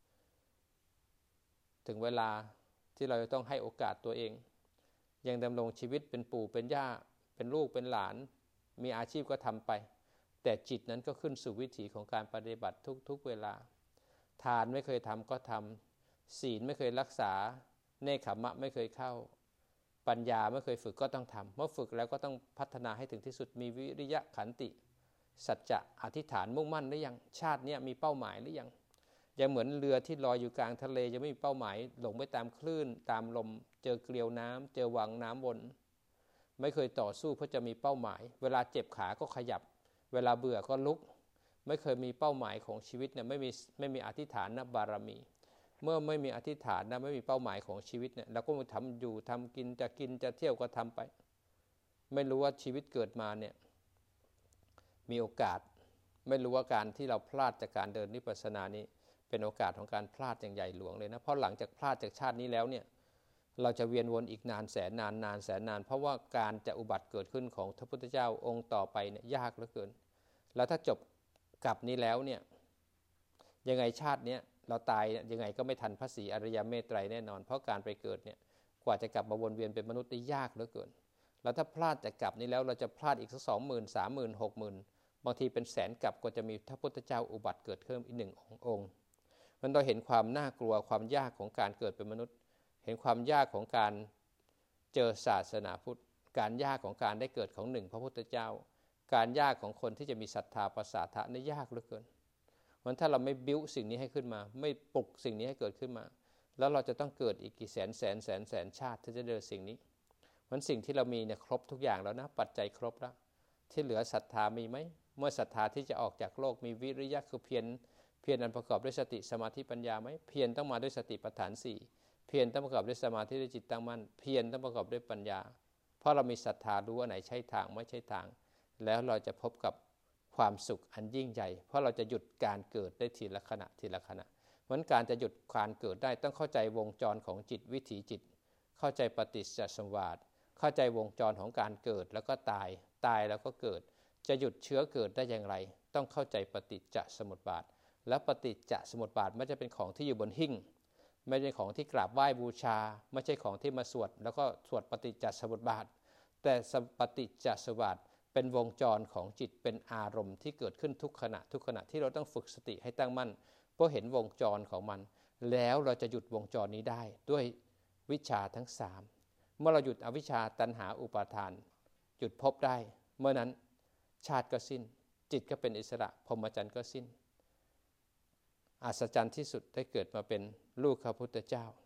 ถึงเวลาที่เราจะต้องให้โอกาสตัวเองยังดำรงชีวิตเป็นปู่เป็นย่าเป็นลูกเป็นหลานมีอาชีพก็ทำไปแต่จิตนั้นก็ขึ้นสู่วิถีของการปฏิบัติทุกเวลาทานไม่เคยทำก็ทำศีลไม่เคยรักษาเนคขมะไม่เคยเข้าปัญญาไม่เคยฝึกก็ต้องทำเมื่อฝึกแล้วก็ต้องพัฒนาให้ถึงที่สุดมีวิริยะขันติสัจจะอธิษฐานมุ่งมั่นหรือยังชาตินี้มีเป้าหมายหรือยังยังเหมือนเรือที่ลอยอยู่กลางทะเลยังไม่มีเป้าหมายหลงไปตามคลื่นตามลมเจอเกลียวน้ำเจอวังน้ำวนไม่เคยต่อสู้เพื่อจะมีเป้าหมายเวลาเจ็บขาก็ขยับเวลาเบื่อก็ลุกไม่เคยมีเป้าหมายของชีวิตเนี่ยไม่มีอธิษฐานนะบารมีเมื่อไม่มีอธิษฐานนะไม่มีเป้าหมายของชีวิตเนี่ยเราก็มาทำอยู่ทำกินจะเที่ยวก็ทำไปไม่รู้ว่าชีวิตเกิดมาเนี่ยมีโอกาสไม่รู้ว่าการที่เราพลาดจากการเดินวิปัสสนานี้เป็นโอกาสของการพลาดอย่างใหญ่หลวงเลยนะเพราะหลังจากพลาดจากชาตินี้แล้วเนี่ยเราจะเวียนวนอีกนานแสนนานเพราะว่าการจะอุบัติเกิดขึ้นของพระพุทธเจ้าองค์ต่อไปเนี่ยยากเหลือเกินแล้วถ้าจบกับนี้แล้วเนี่ยยังไงชาติเนี้ยเราตายยังไงก็ไม่ทันพระศรีอริยเมตไตรแน่นอนเพราะการไปเกิดเนี่ยกว่าจะกลับมาวนเวียนเป็นมนุษย์ได้ยากเหลือเกินแล้วถ้าพลาดจากกลับนี้แล้วเราจะพลาดอีกสัก20,000 30,000 60,000บางทีเป็นแสนกลับก็จะมีพระพุทธเจ้าอุบัติเกิดเพิ่มอีก1 องค์มันเราเห็นความน่ากลัวความยากของการเกิดเป็นมนุษย์เห็นความยากของการเจอศาสนาพุทธการยากของการได้เกิดของ1พระพุทธเจ้าการยากของคนที่จะมีศรัทธาประสาทะนี่ยากเหลือเกินมันถ้าเราไม่บิ้วสิ่งนี้ให้ขึ้นมาไม่ปลุกสิ่งนี้ให้เกิดขึ้นมาแล้วเราจะต้องเกิดอีกกี่แสนชาติที่จะเจอสิ่งนี้มันสิ่งที่เรามีเนี่ยครบทุกอย่างแล้วนะปัจจัยครบแล้วที่เหลือศรัทธามีไหมเมื่อศรัทธาที่จะออกจากโลกมีวิริยะคือเพียรอันประกอบด้วยสติสมาธิปัญญาไหมเพียรต้องมาด้วยสติปัฏฐาน4เพียรต้องประกอบด้วยสมาธิด้วยจิตตั้งมั่นเพียรต้องประกอบด้วยปัญญาเพราะเรามีศรัทธารู้ว่าไหนใช่ทางไม่ใช่ทางแล้วเราจะพบกับความสุขอันยิ่งใหญ่เพราะเราจะหยุดการเกิดได้ทีละขณะเพราะการจะหยุดการเกิดได้ต้องเข้าใจวงจรของจิตวิถีจิตเข้าใจปฏิจจสมุปบาทเข้าใจวงจรของการเกิดแล้วก็ตายแล้วก็เกิดจะหยุดเชื้อเกิดได้อย่างไรต้องเข้าใจปฏิจจสมุปบาทและปฏิจจสมุปบาทไม่ใช่เป็นของที่อยู่บนหิ้งไม่ใช่ของที่กราบไหว้บูชาไม่ใช่ของที่มาสวดแล้วก็สวดปฏิจจสมุปบาทแต่ปฏิจจสมุปบาทเป็นวงจรของจิตเป็นอารมณ์ที่เกิดขึ้นทุกขณะที่เราต้องฝึกสติให้ตั้งมั่นเพราะเห็นวงจรของมันแล้วเราจะหยุดวงจรนี้ได้ด้วยวิชาทั้ง3เมื่อเราหยุดอวิชชาตัณหาอุปาทานหยุดภพได้เมื่อนั้นชาติก็สิ้นจิตก็เป็นอิสระพรหมจรรย์ก็สิ้นอัศจรรย์ที่สุดได้เกิดมาเป็นลูกพระพุทธเจ้า